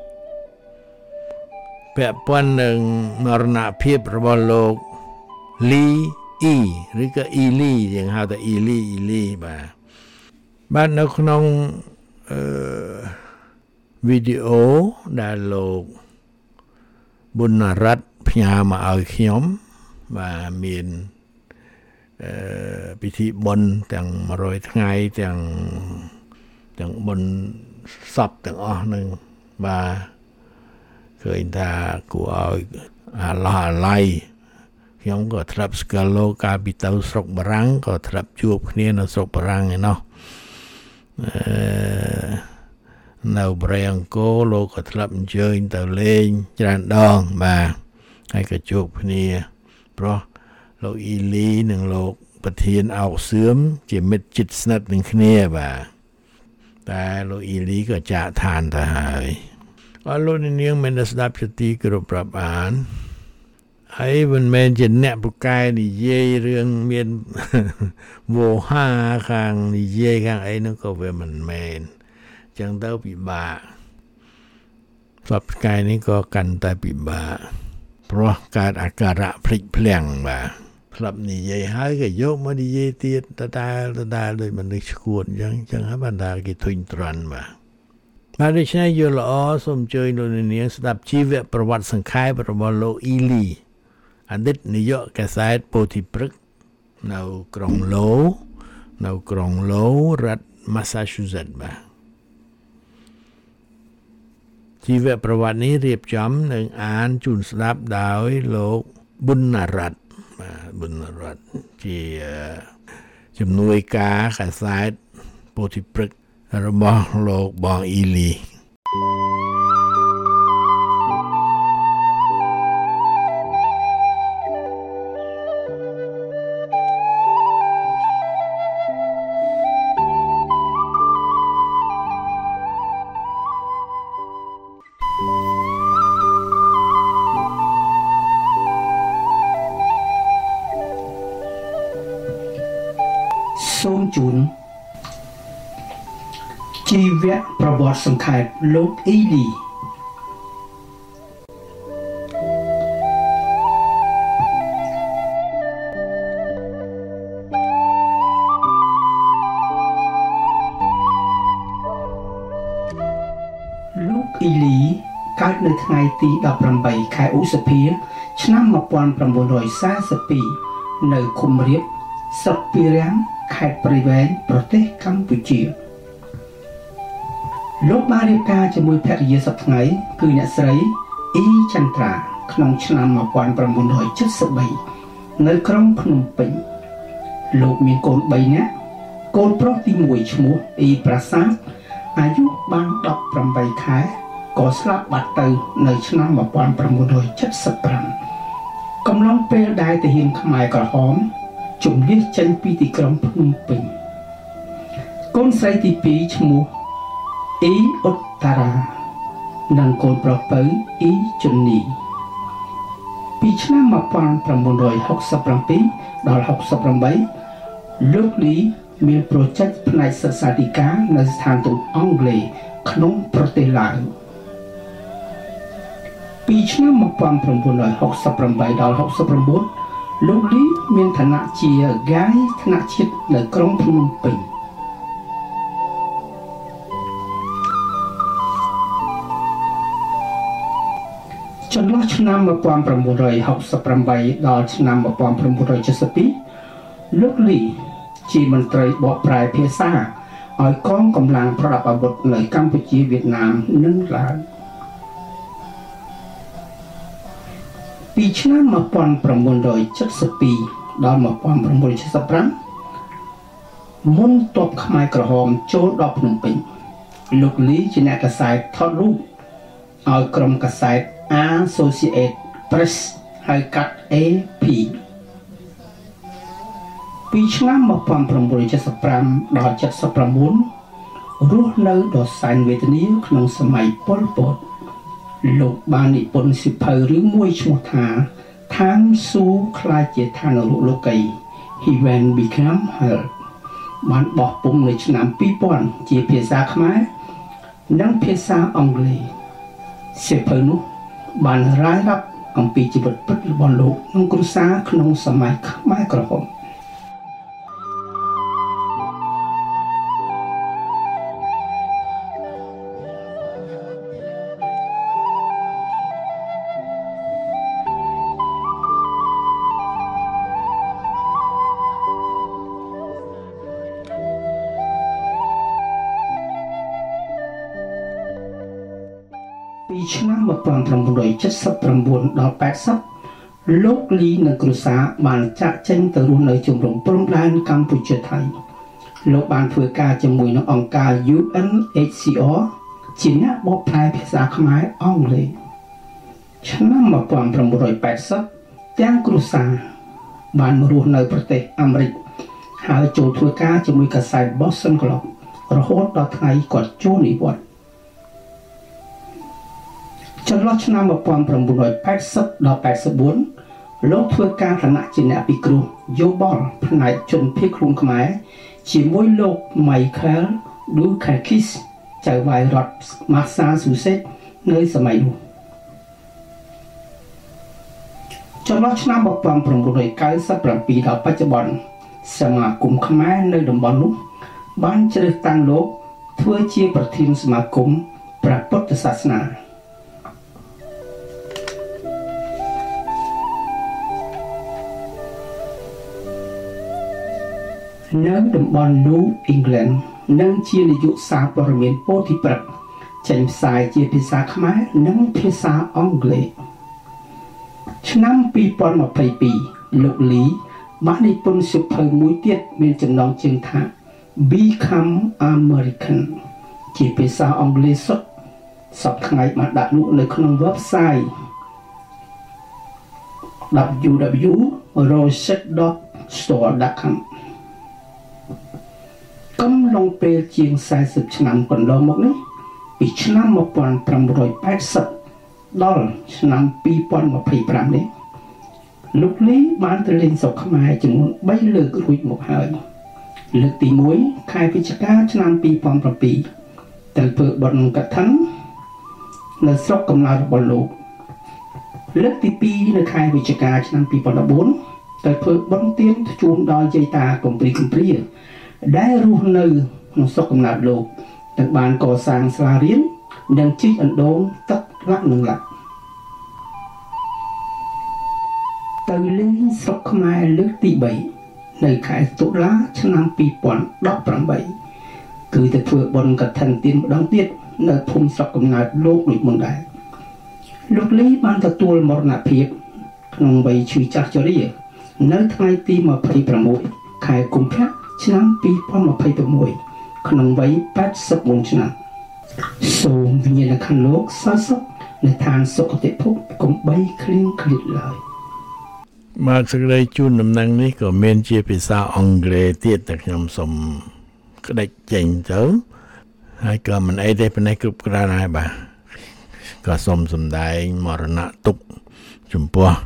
ពាក់ព័ន្ធនឹងមរណភាពរបស់លោកលីអ៊ីឬក៏អ៊ីលីយើងហៅថាអ៊ីលីអ៊ីលីបាទបាទនៅក្នុងអឺវីដេអូដែលលោកប៊ុនណារ៉ាត់ផ្ញើមកឲ្យខ្ញុំបាទមានអឺពិធីបុណ្យទាំងមួយរយថ្ងៃទាំងទាំងបុណ្យសពទាំងអស់នឹងបាទឃើញថាគួរឲ្យអាឡោះអាឡៃខ្ញុំក៏ធ្លាប់ស្គាល់លោកកាលពីទៅស្រុកបារាំងក៏ធ្លាប់ជួបគ្នានៅស្រុកបារាំងឯណោះអឺនៅប្រៃអង្គរលោកក៏ធ្លាប់អញ្ជើញទៅលេងច្រើនដងបាទហើយក៏ជួបគ្នាព្រោះលោកអ៊ីលីនិងលោកប្រធានអោកសឿមជាមិត្តជិតស្និទ្ធនឹងគ្នាបាទតែលោកអ៊ីលីក៏ចាក់ឋានទៅហើយអរលោកនាងមានស្ដាប់ជាទីគោរពរាប់អានហើយមិនមែនជាអ្នកប្រកែនិយាយរឿងមានវោហាខាងនិយាយខាងអីនោះក៏វាមិនមែនអញ្ចឹងទៅពិបាកសពថ្ងៃនេះក៏កាន់តែពិបាកព្រោះកើតអាការៈភ្លេចភ្លាំងបាទធ្លាប់និយាយហើយក៏យកមកនិយាយទៀតតតែតតែដូចមនុស្សឈួតអញ្ចឹងអញ្ចឹងហើយបានថាគេធុញទ្រាន់បាទបាទដូច្នេះយល់ល្អសូមអញ្ជើញលោកនាងស្ដាប់ជីវប្រវត្តិសង្ខេបរបស់លោកអ៊ីលីអតីតនាយកកាសែតពោធិព្រឹកនៅក្រុងឡូនៅក្រុងឡូរដ្ឋ Massachusetts បាទជីវប្រវត្តិនេះរៀបចំនិងអានជូនស្ដាប់ដោយលោកប៊ុនណារ៉ាត់បាទប៊ុនណារ៉ាត់ជាជំនួយការកាសែតពោធិព្រឹករបស់លោកបងអ៊ីលីសូមជូនជីវប្រវត្តិសង្ខេបលោកអ៊ីលីលោកអ៊ីលីកើតនៅថ្ងៃទីដប់ប្រាំបីខែឧសភាឆ្នាំmột nghìn chín trăm bốn mươi haiនៅឃុំរៀបស្រុកពីរាំងខេត្តព្រៃវែងប្រទេសកម្ពុជាលោកបានរៀបការជាមួយភរិយាសប្តាហ៍ថ្ងៃគឺអ្នកស្រីអ៊ីចន្ទ្រាក្នុងឆ្នាំmột nghìn chín trăm bảy mươi baនៅក្រុងភ្នំពេញលោកមានកូនបីនាក់កូនប្រុសទីមួយឈ្មោះអ៊ីប្រាសាទអាយុបានដប់ប្រាំបីខែក៏ស្លាប់បាត់ទៅនៅឆ្នាំmột nghìn chín trăm bảy mươi lămកំឡុងពេលដែលទាហានខ្មែរក្រហមជំនះចេញពីទីក្រុងភ្នំពេញកូនស្រីទីពីរឈ្មោះអ៊ីអ៊ុតតារានិងកូនប្រុសពៅអ៊ីជុននីពីឆ្នាំmột nghìn chín trăm sáu mươi bảyដល់sáu mươi támលោកលីមានប្រូជិកផ្នែកសិក្សាធិការនៅស្ថានទូតអង់គ្លេសក្នុងប្រទេសឡាវពីឆ្នាំmột nghìn chín trăm sáu mươi támដល់sáu mươi chínលោកលីមានឋានៈជាកាយថ្នាក់ជាតិនៅក្រុងភ្នំពេញចន្លោះឆ្នាំmột nghìn chín trăm sáu mươi támដល់ឆ្នាំmột nghìn chín trăm bảy mươi haiលោកលីជាមន្ត្រីបកប្រែភាសាឲ្យកងកម្លាំងប្រដាប់អាវុធនៅកម្ពុជាវៀតណាមនិងឡាវពីឆ្នាំmột nghìn chín trăm bảy mươi haiដល់một nghìn chín trăm bảy mươi nămមុនទ័ពខ្មែរក្រហមចូលដល់ភ្នំពេញលោកលីជាអ្នកកាសែតថតរូបឲ្យក្រុមកាសែត Associated Press ហៅកាត់ A P ពីឆ្នាំmột nghìn chín trăm bảy mươi lămដល់bảy mươi chínរស់នៅដ៏សែនវេទនាក្នុងសម័យប៉ុលពតលោកបាននិពន្ធសៀវភៅរឿងមួយឈ្មោះថាឋានសួគ៌ខ្លាចជាឋាននរកលោកី Heaven Become Hell បានបោះពុម្ពនៅឆ្នាំពីរពាន់ជាភាសាខ្មែរនិងភាសាអង់គ្លេសសៀវភៅនោះបានរាយរាប់អំពីជីវិតពិតរបស់លោកនិងគ្រួសារក្នុងសម័យខ្មែរក្រហមពីឆ្នាំmột nghìn chín trăm bảy mươi chínដល់八mươiលោកលីនិងគ្រួសារបានចាក់ចេញទៅរស់នៅជំរំព្រំដែនកម្ពុជាថៃលោកបានធ្វើការជាមួយនឹងអង្គការ U N H C R ជាអ្នកបកប្រែភាសាខ្មែរអង់គ្លេសឆ្នាំmột nghìn chín trăm八mươiទាំងគ្រួសារបានមករស់នៅប្រទេសអាមេរិកហើយចូលធ្វើការជាមួយកាសែត Boston Globe រហូតដល់ថ្ងៃគាត់ចូលនិវត្តន៍ចន្លោះឆ្នាំmột nghìn chín trăm八mươiដល់八mươi bốnលោកធ្វើការឋានៈជាអ្នកពិគ្រោះយោបល់ផ្នែកជនភៀសខ្លួនខ្មែរជាមួយលោក Michael Dukakis ចៅហ្វាយរដ្ឋ Massachusetts នៅសម័យនោះចន្លោះឆ្នាំmột nghìn chín trăm九mươi bảyដល់បច្ចុប្បន្នសមាគមខ្មែរនៅតំបន់នោះបានជ្រើសតាំងលោកធ្វើជាប្រធានសមាគមព្រះពុទ្ធសាសនានៅតំបន់ New England និងជានាយកសារព័ត៌មានពោធិព្រឹកចេញផ្សាយជាភាសាខ្មែរនិងភាសាអង់គ្លេសឆ្នាំពីរពាន់ยี่สิบสองលោកលីបាននិពន្ធសៀវភៅមួយទៀតមានចំណងជើងថា Become American ជាភាសាអង់គ្លេសសុទ្ធសពថ្ងៃបានដាក់លក់នៅក្នុង website w w w dot rosette dot store dot comកំឡុងពេលជាង40ឆ្នាំកន្លងមកនេះពីឆ្នាំmột nghìn chín trăm tám mươiដល់ឆ្នាំពីរពាន់ยี่สิบห้าនេះលោកលីបានទៅលេងស្រុកខ្មែរចំនួនបីលើករួចមកហើយលើកទីមួយខែវិច្ឆិកាឆ្នាំពីរពាន់bảyទៅធ្វើបុណ្យកឋិននៅស្រុកកំណើតរបស់លោកលើកទីពីរនៅខែវិច្ឆិកាឆ្នាំពីរពាន់ដប់បួនទៅធ្វើបុណ្យទានជូនដល់យាយតាកំព្រីកំព្រាដែលរស់នៅក្នុងស្រុកកំណើតលោកទាំងបានកសាងសាលារៀននិងជីកអណ្ដូងទឹកឡាក់នឹងឡាក់ទៅលេងស្រុកខ្មែរលើកទីបីនៅខែតុលាឆ្នាំពីរពាន់ដប់ប្រាំគឺទៅធ្វើបុណ្យកឋិនទានម្ដងទៀតនៅភូមិស្រុកកំណើតលោកដូចមុនដែរលោកលីបានទទួលមរណភាពក្នុងវ័យឈឺចាស់ជរានៅថ្ងៃទីยี่สิบหกខែកុម្ភៈឆ្នាំពីរពាន់ยี่สิบหกក្នុងវ័យแปดสิบเอ็ดឆ្នាំសូមវិញ្ញាណក្ខន្ធលោកសោយសុខនៅឋានសុគតិភពកុំបីឃ្លៀងឃ្លាតឡើយមកសេចក្តីជូនដំណឹងនេះក៏មានជាភាសាអង់គ្លេសទៀតតែខ្ញុំសូមក្តិចចេញទៅហើយក៏មិនអីទេប៉ុន្តែគ្រប់គ្រាន់ហើយបាទក៏សូមសម្ដែងមរណទុក្ខចំពោះ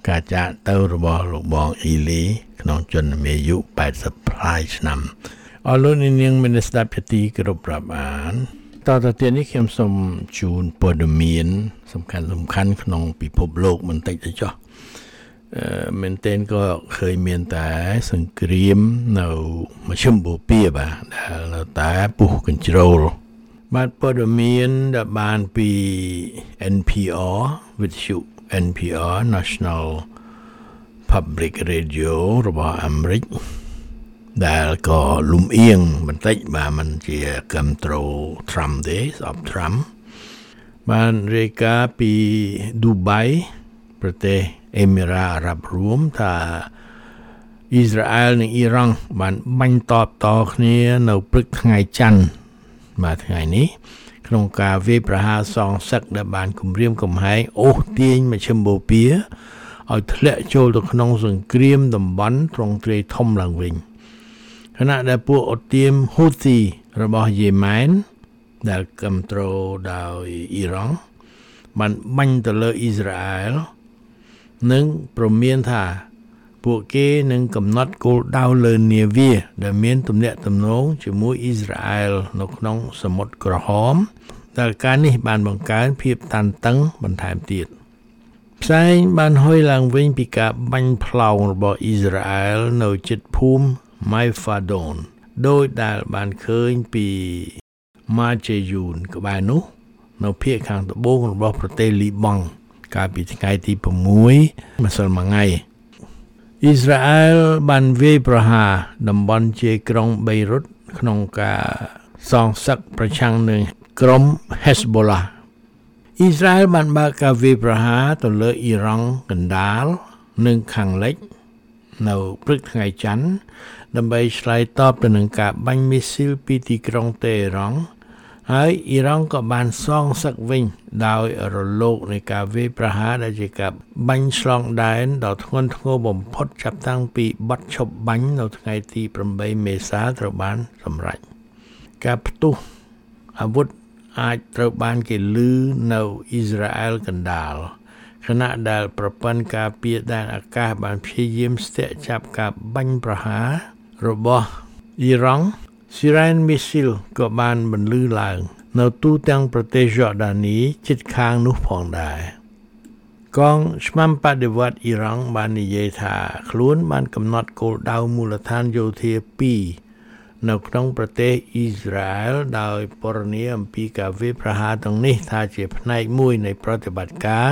ការចាក់ទៅរបស់លោកបងអ៊ីលីក្នុងជនអាយុแปดสิบឆ្នាំអរលោកនាងមានស្ដាប់ជាទីគោរពរាប់អានតទៅទៀតនេះខ្ញុំសូមជូនព័ត៌មានសំខាន់សំខាន់ក្នុងពិភពលោកបន្តិចទៅចុះអឺមែនទែនក៏ឃើញមានតែសង្គ្រាមនៅមជ្ឈមបូព៌ាបាទដែលនៅតែពុះ control បាទព័ត៌មានដែលបានពី เอ็น พี อาร์ វិទ្យុ เอ็น พี อาร์ National Public Radio របស់អាមេរិកដែលក៏លំអៀងបន្តិចបាទมันជាគ្រប់ត្រូល Trump ទេស្អប់ Trump បានរាយការណ៍ពីឌូបៃប្រទេសអេមីរ៉ាអារ៉ាប់រួមថាអ៊ីស្រាអែលនិងអ៊ីរ៉ង់បានបាញ់តបតគ្នានៅព្រឹកថ្ងៃច័ន្ទបាទថ្ងៃនេះក្នុងការវាយប្រហារសងសឹកដែលបានគម្រាមកំហែងអូសទាញមជ្ឈមបូព៌ាឲ្យធ្លាក់ចូលទៅក្នុងសង្គ្រាមតំបន់ទ្រង់ទ្រាយធំឡើងវិញខណៈដែលពួកអូទាមហ៊ូធីរបស់យេម៉ែនដែលគ្រប់គ្រងដោយអ៊ីរ៉ង់បានបាញ់ទៅលើអ៊ីស្រាអែលនិងព្រមានថាពួកគេនឹងកំណត់គោលដៅលើនាវាដែលមានទំនាក់ទំនងជាមួយអ៊ីស្រាអែលនៅក្នុងសមុទ្រក្រហមដែលការនេះបានបង្កើនភាពតានតឹងបន្ថែមទៀតផ្សែងបានហុយឡើងវិញពីការបាញ់ផ្លោងរបស់អ៊ីស្រាអែលនៅជិតភូមិ Maifadon ដោយដែលបានឃើញពី Majeyun ក្បែរនោះនៅភាគខាងត្បូងរបស់ប្រទេសលីបង់កាលពីថ្ងៃទី6ម្សិលមិញអ៊ីស្រាអែលបានវាយប្រហារតំបន់ជាយក្រុងបេរុតក្នុងការសងសឹកប្រឆាំងនឹងក្រុម Hezbollah អ៊ីស្រាអែលបានបើកការវាយប្រហារទៅលើអ៊ីរ៉ង់កណ្ដាលនិងខាងលិចនៅព្រឹកថ្ងៃច័ន្ទដើម្បីឆ្លើយតបទៅនឹងការបាញ់មីស៊ីលពីទីក្រុងតេហេរ៉ង់ហើយអ៊ីរ៉ង់ក៏បានសងសឹកវិញដោយរលកនៃការវាយប្រហារដែលជាការបាញ់ឆ្លងដែនដ៏ធ្ងន់ធ្ងរបំផុតចាប់តាំងពីបទឈប់បាញ់នៅថ្ងៃទី8មេសាត្រូវបានសម្រេចការផ្ទុះអាវុធអាចត្រូវបានគេលឺនៅអ៊ីស្រាអែលកណ្ដាលខណៈដែលប្រព័ន្ធការពារដែនអាកាសបានព្យាយាមស្ទាក់ចាប់ការបាញ់ប្រហាររបស់អ៊ីរ៉ង់Siren missile ក៏បានបន្លឺឡើងនៅទូទាំងប្រទេសយ៉ូដានីជិតខាងនោះផងដែរកងឆ្មាំបដិវត្តអ៊ីរ៉ង់បាននិយាយថាខ្លួនបានកំណត់គោលដៅមូលដ្ឋានយោធាពីរនៅក្នុងប្រទេសអ៊ីស្រាអែលដោយពណ៌នាអំពីការវាយប្រហារទាំងនេះថាជាផ្នែកមួយនៃប្រតិបត្តិការ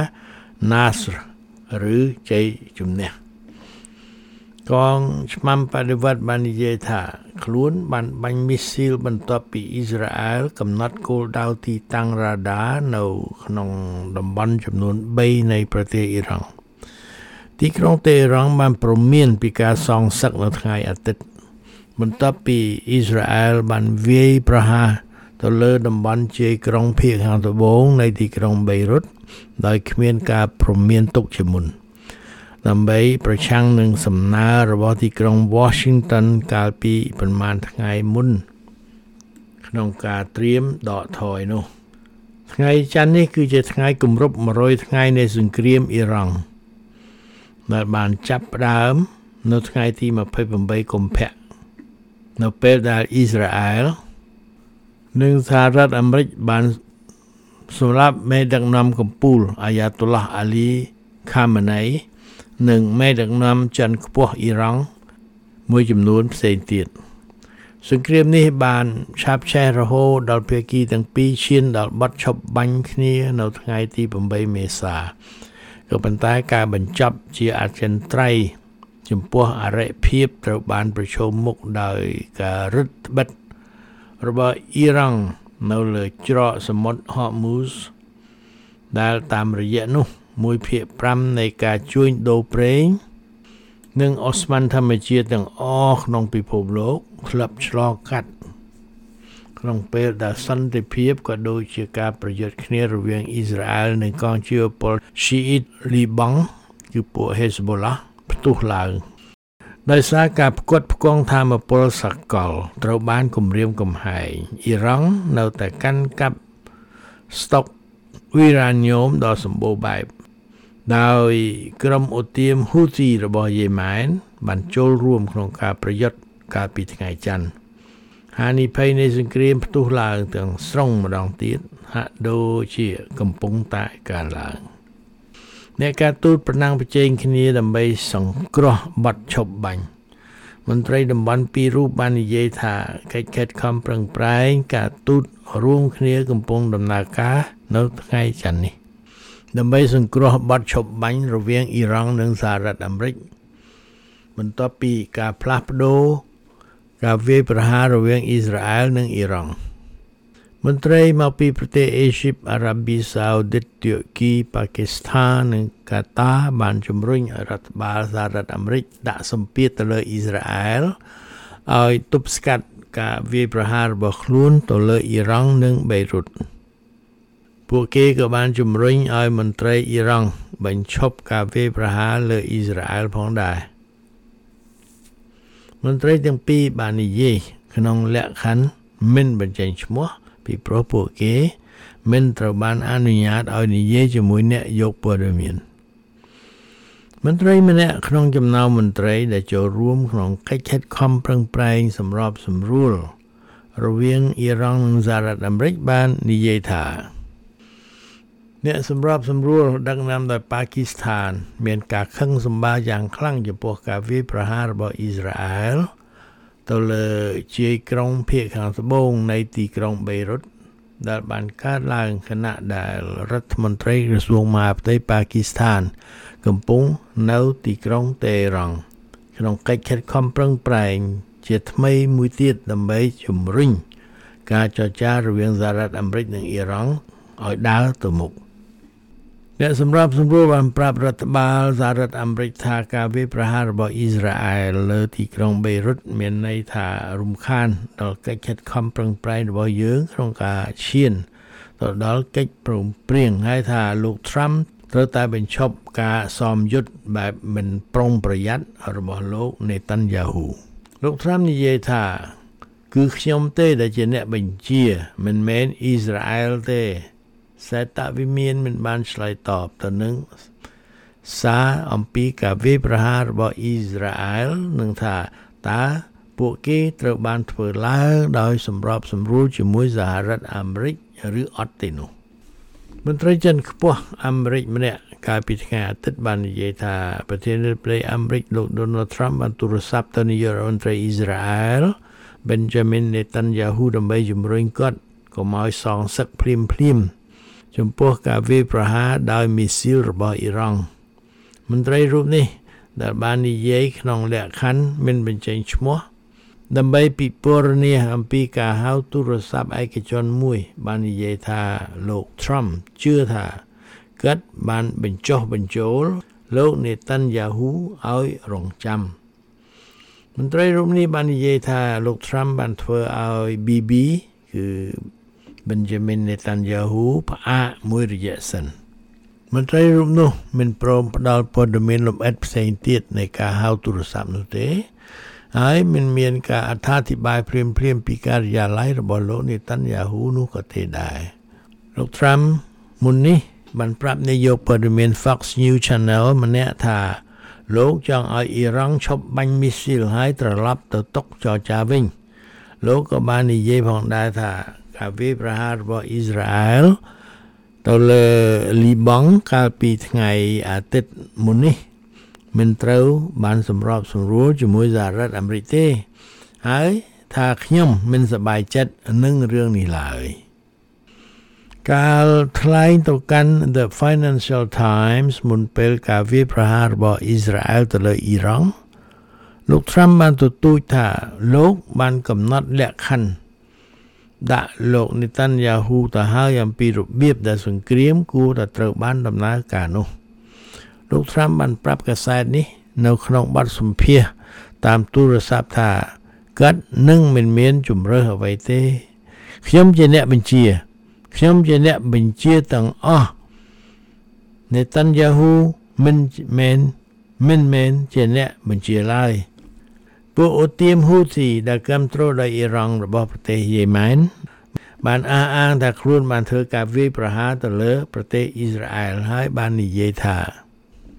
Nasr ឬជ័យជំនះកងឆ្មាំបដិវត្តបាននិយាយថាខ្លួនបានបាញ់មីស៊ីលបន្ទាប់ពីអ៊ីស្រាអែលកំណត់គោលដៅទីតាំងរ៉ាដានៅក្នុងតំបន់ចំនួន3នៃប្រទេសអ៊ីរ៉ង់ទីក្រុងតេហេរ៉ង់បានព្រមានពីការសងសឹកនៅថ្ងៃអាទិត្យបន្ទាប់ពីអ៊ីស្រាអែលបានវាយប្រហារទៅលើតំបន់ជាយក្រុងភាគខាងត្បូងនៃទីក្រុងបេរុតដោយគ្មានការព្រមានទុកជាមុនដើម្បីប្រឆាំងនឹងសំណើរបស់ទីក្រុង Washington កាលពីប្រមាណថ្ងៃមុនក្នុងការត្រៀមដកថយនោះថ្ងៃច័ន្ទនេះគឺជាថ្ងៃគម្រប់100ថ្ងៃនៃសង្គ្រាមអ៊ីរ៉ង់ដែលបានចាប់ផ្ដើមនៅថ្ងៃទី28កុម្ភៈនៅពេលដែលអ៊ីស្រាអែលនិងសហរដ្ឋអាមេរិកបានសម្លាប់មេដឹកនាំកំពូលអាយ៉ាតុលឡាះអាលីខាម៉ាណៃនិងមេដឹកនាំជាន់ខ្ពស់អ៊ីរ៉ង់មួយចំនួនផ្សេងទៀតសង្គ្រាមនេះបានឆាបឆេះរហូតដល់ភាគីទាំងពីរឈានដល់បទឈប់បាញ់គ្នានៅថ្ងៃទី8មេសាក៏ប៉ុន្តែការបញ្ចប់ជាអចិន្ត្រៃយ៍ចំពោះអរិភាពត្រូវបានប្រឈមមុខដោយការរឹតបន្តឹងរបស់អ៊ីរ៉ង់នៅលើច្រកសមុទ្រ Hormuz ដែលតាមរយៈនោះមួយភាគ5នៃការជួញដូរប្រេងនិងអូស្មန်ធម្មជាតិទាំងអស់ក្នុងពិភពលោកធ្លាប់ឆ្លងកាត់ក្នុងពេលដែលសន្តិភាពក៏ដូចជាការប្រយុទ្ធគ្នារវាងអ៊ីស្រាអែលនិងកងជឿពល Shiite លីបង់គឺពួក Hezbollah ផ្ទុះឡើងដោយសារការផ្គត់ផ្គង់ថាមពលសកលត្រូវបានគំរាមកំហែងអ៊ីរ៉ង់នៅតែកាន់កាប់ស្តុកវីរ៉ាញ៉ូមដ៏សម្បូរបែបដោយក្រុមអូទាមហ៊ូទីរបស់យេម៉ែនបានចូលរួមក្នុងការប្រយុទ្ធកាលពីថ្ងៃច័ន្ទហានិភ័យនៃសង្គ្រាមផ្ទុះឡើងទាំងស្រុងម្ដងទៀតហាក់ដូចជាកំពុងតែកើនឡើងអ្នកការទូតប្រណាំងប្រជែងគ្នាដើម្បីសង្គ្រោះបាត់ឈប់បាញ់មន្ត្រីតំបន់ពីររូបបាននិយាយថាកិច្ចខិតខំប្រឹងប្រែងការទូតរួមគ្នាកំពុងដំណើរការនៅថ្ងៃច័ន្ទនេះដើម្បីសង្គ្រោះបាត់ឈប់បាញ់រវាងអ៊ីរ៉ង់និងសហរដ្ឋអាមេរិកបន្ទាប់ពីការផ្លាស់ប្ដូរការវាយប្រហាររវាងអ៊ីស្រាអែលនិងអ៊ីរ៉ង់មន្ត្រីមកពីប្រទេសអេស៊ីបអារ៉ាប៊ីសាអូឌីតទួរគីប៉ាគីស្ថាននិងកាតាបានជំរុញឲ្យរដ្ឋបាលសហរដ្ឋអាមេរិកដាក់សម្ពាធទៅលើអ៊ីស្រាអែលឲ្យទប់ស្កាត់ការវាយប្រហាររបស់ខ្លួនទៅលើអ៊ីរ៉ង់និងបេរុតពួកគេក៏បានជំរុញឲ្យមន្ត្រីអ៊ីរ៉ង់បញ្ឈប់ការវាយប្រហារលើអ៊ីស្រាអែលផងដែរមន្ត្រីទាំងពីរបាននិយាយក្នុងលក្ខខណ្ឌមិនបញ្ចេញឈ្មោះពីព្រោះពួកគេមិនត្រូវបានអនុញ្ញាតឲ្យនិយាយជាមួយអ្នកយកព័ត៌មានមន្ត្រីម្នាក់ក្នុងចំណោមមន្ត្រីដែលចូលរួមក្នុងកិច្ចខិតខំប្រឹងប្រែងសម្របសម្រួលរវាងអ៊ីរ៉ង់និងសហរដ្ឋអាមេរិកបាននិយាយថាអ្នកសម្របសម្រួលដឹកនាំដោយប៉ាគីស្ថានមានការខឹងសម្បារយ៉ាងខ្លាំងចំពោះការវាយប្រហាររបស់អ៊ីស្រាអែលទៅលើជាយក្រុងភាគខាងត្បូងនៃទីក្រុងបេរុតដែលបានកើតឡើងខណៈដែលរដ្ឋមន្ត្រីក្រសួងមហាផ្ទៃប៉ាគីស្ថានកំពុងនៅទីក្រុងតេហេរ៉ង់ក្នុងកិច្ចខិតខំប្រឹងប្រែងជាថ្មីមួយទៀតដើម្បីជំរុញការចរចារវាងសហរដ្ឋអាមេរិកនិងអ៊ីរ៉ង់ឲ្យដើរទៅមុខអ្នកសម្របសម្រួលបានប្រាប់រដ្ឋបាលសហរដ្ឋអាមេរិកថាការវាយប្រហាររបស់អ៊ីស្រាអែលលើទីក្រុងបេរុតមានន័យថារំខានដល់កិច្ចខិតខំប្រឹងប្រែងរបស់យើងក្នុងការឈានទៅដល់កិច្ចព្រមព្រៀងហើយថាលោក Trump ត្រូវតែបញ្ឈប់ការសមយុទ្ធបែបមិនប្រុងប្រយ័ត្នរបស់លោក Netanyahu លោក Trump និយាយថាគឺខ្ញុំទេដែលជាអ្នកបញ្ជាមិនមែនអ៊ីស្រាអែលទេសេតវិមានមិនបានឆ្លើយតបទៅនឹងសារអំពីការវាយប្រហាររបស់អ៊ីស្រាអែលនឹងថាតើពួកគេត្រូវបានធ្វើឡើងដោយសម្របសម្រួលជាមួយសហរដ្ឋអាមេរិកឬអត់ទេនោះមន្ត្រីចិនខ្ពស់អាមេរិកម្នាក់កាលពីថ្ងៃអាទិត្យបាននិយាយថាប្រធានាធិបតីអាមេរិកលោក Donald Trump បានទូរស័ព្ទទៅនាយករដ្ឋមន្ត្រីអ៊ីស្រាអែល Benjamin Netanyahu ដើម្បីជំរុញគាត់កុំឲ្យសងសឹកភ្លាមភ្លាមចំពោះការវាយប្រហារដោយមីស៊ីលរបស់អ៊ីរ៉ង់មន្ត្រីរូបនេះដែលបាននិយាយក្នុងលក្ខខណ្ឌមិនបញ្ចេញឈ្មោះដើម្បីពិពណ៌នាអំពីការហៅទូរស័ព្ទឯកជនមួយបាននិយាយថាលោក Trump ជឿថាគាត់បានបញ្ចុះបញ្ចូលលោក Netanyahu ឲ្យរងចាំមន្ត្រីរូបនេះបាននិយាយថាលោក Trump បានធ្វើឲ្យ ប៊ី ប៊ី គឺ Benjamin Netanyahu ផ្អាកមួយរយៈសិនមន្ត្រីរូបនោះមិនព្រមផ្ដល់ព័ត៌មានលម្អិតផ្សេងទៀតនៃការហៅទូរស័ព្ទនោះទេហើយមិនមានការអត្ថាធិប្បាយព្រាមព្រាមពីការិយាល័យរបស់លោក Netanyahu នោះក៏ទេដែរលោក Trump មុននេះបានប្រាប់នាយកព័ត៌មាន Fox News Channel ម្នាក់ថាលោកចង់ឲ្យអ៊ីរ៉ង់ឈប់បាញ់មីស៊ីលហើយត្រឡប់ទៅតុចរចាវិញលោកក៏បាននិយាយផងដែរថាការវាយប្រហាររបស់អ៊ីស្រាអែលទៅលើលីបង់កាលពីថ្ងៃអាទិត្យមុននេះមិនត្រូវបានសម្របសម្រួលជាមួយសហរដ្ឋអាមេរិកទេហើយថាខ្ញុំមិនសប្បាយចិត្តនឹងរឿងនេះឡើយកាលថ្លែងទៅកាន់ The Financial Times មុនពេលការវាយប្រហាររបស់អ៊ីស្រាអែលទៅលើអ៊ីរ៉ង់លោក Trump បានទទូចថាលោកបានកំណត់លក្ខខណ្ឌដាក់លោក Netanyahu ទៅហើយអំពីរបៀបដែលសង្គ្រាមគួរតែត្រូវបានដំណើរការនោះលោក Trump បានប្រាប់កាសែតនេះនៅក្នុងបទសម្ភាសន៍តាមទូរស័ព្ទថាគាត់នឹងមិនមានជំរើសអ្វីទេខ្ញុំជាអ្នកបញ្ជាខ្ញុំជាអ្នកបញ្ជាទាំងអស់ Netanyahu មិនមែនមិនមែនជាអ្នកបញ្ជាឡើយពួកអូទាមហ៊ូធីដែលគាំទ្រដោយអ៊ីរ៉ង់របស់ប្រទេសយេម៉ែនបានអះអាងថាខ្លួនបានធ្វើការវាយប្រហារទៅលើប្រទេសអ៊ីស្រាអែលហើយបាននិយាយថា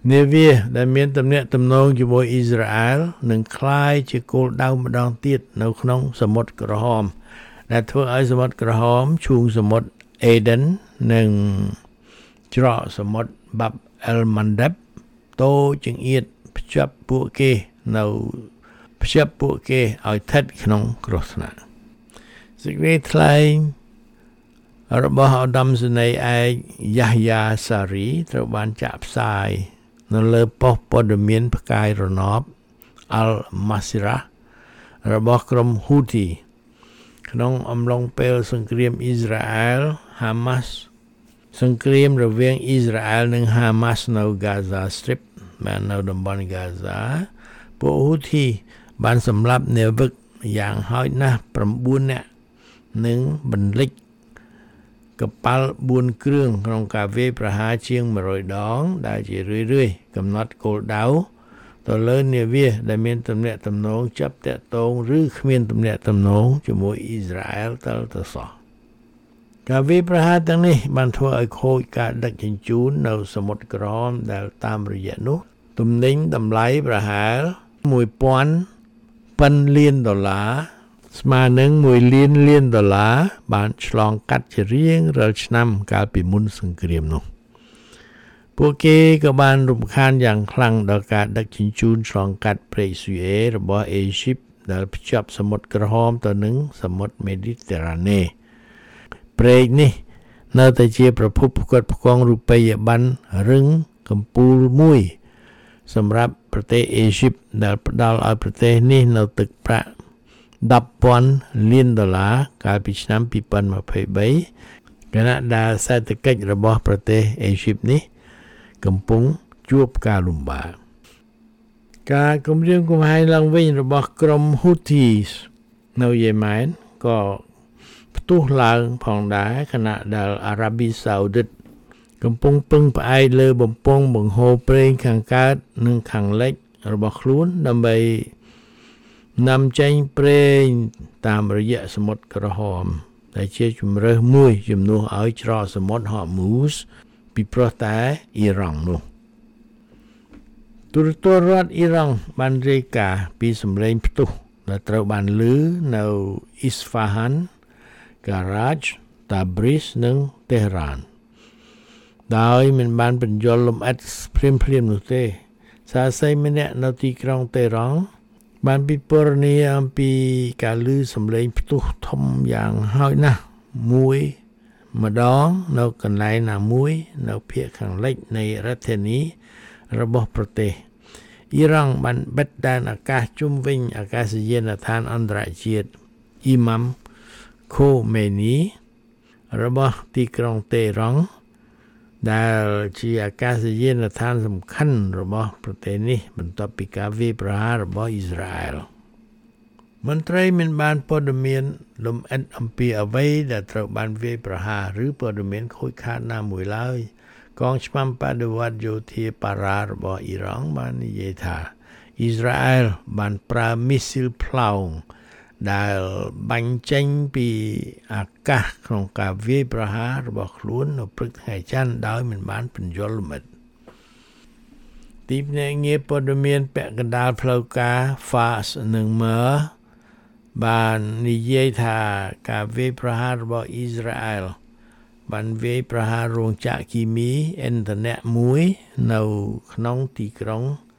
នាវាដែលមានទំនាក់ទំនងជាមួយអ៊ីស្រាអែលនឹងคล้ายជាគោលដៅម្ដងទៀតនៅក្នុងសមុទ្រក្រហមដែលធ្វើឲ្យសមុទ្រក្រហមឈូងសមុទ្រអេដិននិងច្រកសមុទ្របាប់អែលម៉ាន់ដេបតូចចង្អៀតភ្ជាប់ពួកគេនៅភ្ជាប់ពួកគេឲ្យស្ថិតក្នុងគ្រោះថ្នាក់សេចក្តីថ្លែងរបស់ឧត្តមសេនីយ៍ឯកយ៉ាហ្យាសារីត្រូវបានចាក់ផ្សាយនៅលើប៉ុស្តិ៍ព័ត៌មានផ្កាយរណបអលម៉ាស៊ីរ៉ារបស់ក្រុមហ៊ូធីក្នុងអំឡុងពេលសង្គ្រាមអ៊ីស្រាអែលហាម៉ាស់សង្គ្រាមរវាងអ៊ីស្រាអែលនិងហាម៉ាស់នៅ Gaza Strip បាននៅតំបន់ Gaza ពួកហ៊ូធីបានសម្លាប់នាវិកយ៉ាងហោចណាស់៩នាក់និងបន្លិចកប៉ាល់បួនគ្រឿងក្នុងការវាយប្រហារជាងមួយរយដងដែលជារឿយៗកំណត់គោលដៅទៅលើនាវាដែលមានទំនាក់ទំនងចាប់តាក់ទងឬគ្មានទំនាក់ទំនងជាមួយអ៊ីស្រាអែលតទៅសោះការវាយប្រហារទាំងនេះបានធ្វើឲ្យខូចការដឹកជញ្ជូននៅសមុទ្រក្រហមដែលតាមរយៈនោះទំនិញតម្លៃប្រហែលមួយពាន់ប៉ិនលានដុល្លារស្មើនឹងមួយលានលានដុល្លារបានឆ្លងកាត់ជារៀងរាល់ឆ្នាំកាលពីមុនសង្គ្រាមនោះពួកគេក៏បានរំខានយ៉ាងខ្លាំងដល់ការដឹកជញ្ជូនឆ្លងកាត់ព្រែកស៊ុយអេរបស់អេស៊ីបដែលភ្ជាប់សមុទ្រក្រហមទៅនឹងសមុទ្រមេឌីទែរ៉ាណេព្រែកនេះនៅតែជាប្រភពផ្គត់ផ្គង់រូបិយប័ណ្ណរឹងកំពូលមួយសម្រាប់ប្រទេសអេស៊ីបដែលផ្ដល់ឲ្យប្រទេសនេះនៅទឹកប្រាក់ដប់ពាន់លានដុល្លារកាលពីឆ្នាំពីរពាន់ម្ភៃបីខណៈដែលសេដ្ឋកិច្ចរបស់ប្រទេសអេស៊ីបនេះកំពុងជួបការលំបាកការគម្រាមកំហែងឡើងវិញរបស់ក្រុម Houthis នៅយេម៉ែនក៏ផ្ទុះឡើងផងដែរខណៈដែលអារ៉ាប៊ីសាអូឌីតកំពុងពឹងផ្អែកលើបំពង់បង្ហូរប្រេងខាងកើតនិងខាងលិចរបស់ខ្លួនដើម្បីនាំចេញប្រេងតាមរយៈសមុទ្រក្រហមដែលជាជម្រើសមួយជំនួសឲ្យច្រកសមុទ្រហ័រមូសពីព្រោះតែអ៊ីរ៉ង់នោះទូរទស្សន៍រដ្ឋអ៊ីរ៉ង់បានរាយការណ៍ពីសម្លេងផ្ទុះដែលត្រូវបានឮនៅអ៊ីស្ហ្វាហានការ៉ាជតាប្រីសនិងតេហរ៉ានដោយមិនបានបញ្យល់លំអិតភ្លាមភ្លាមនោះទេសារសីម្នាក់នៅទីក្រុងតេហរ៉ង់បានពិពណ៌នាអំពីការឮសម្លេងផ្ទុះធំយ៉ាងហោចណាស់មួយម្ដងនៅកន្លែងណាមួយនៅភាគខាងលិចនៃរដ្ឋធានីរបស់ប្រទេសអ៊ីរ៉ង់បានបិទដែនអាកាសជុំវិញអាកាសយានដ្ឋានអន្តរជាតិអ៊ីម៉ាំខូមេនីរបស់ទីក្រុងតេហរ៉ង់ដែលជាអាកាសយានដ្ឋានសំខាន់របស់ប្រទេសនេះបន្ទាប់ពីការវាយប្រហាររបស់អ៊ីស្រាអែលមន្ត្រីមិនបានព័ត៌មានលម្អិតអំពីអ្វីដែលត្រូវបានវាយប្រហារឬព័ត៌មានខូចខាតណាមួយឡើយកងឆ្មាំបដិវត្តយោធាបារ៉ារបស់អ៊ីរ៉ង់បាននិយាយថាអ៊ីស្រាអែលបានប្រើមីស៊ីលផ្លោងដែលបាញ់ចេញពីអាកាសក្នុងការវាយប្រហាររបស់ខ្លួននៅព្រឹកថ្ងៃច័ន្ទដោយមិនបានពន្យល់លម្អិតទីភ្នាក់ងារព័ត៌មានពាក់កណ្ដាលផ្លូវការ Fars និង Mer បាននិយាយថាការវាយប្រហាររបស់អ៊ីស្រាអែលបានវាយប្រហាររោងចក្រគីមីអ៊ីនធឺណិតមួយនៅក្នុងទីក្រុង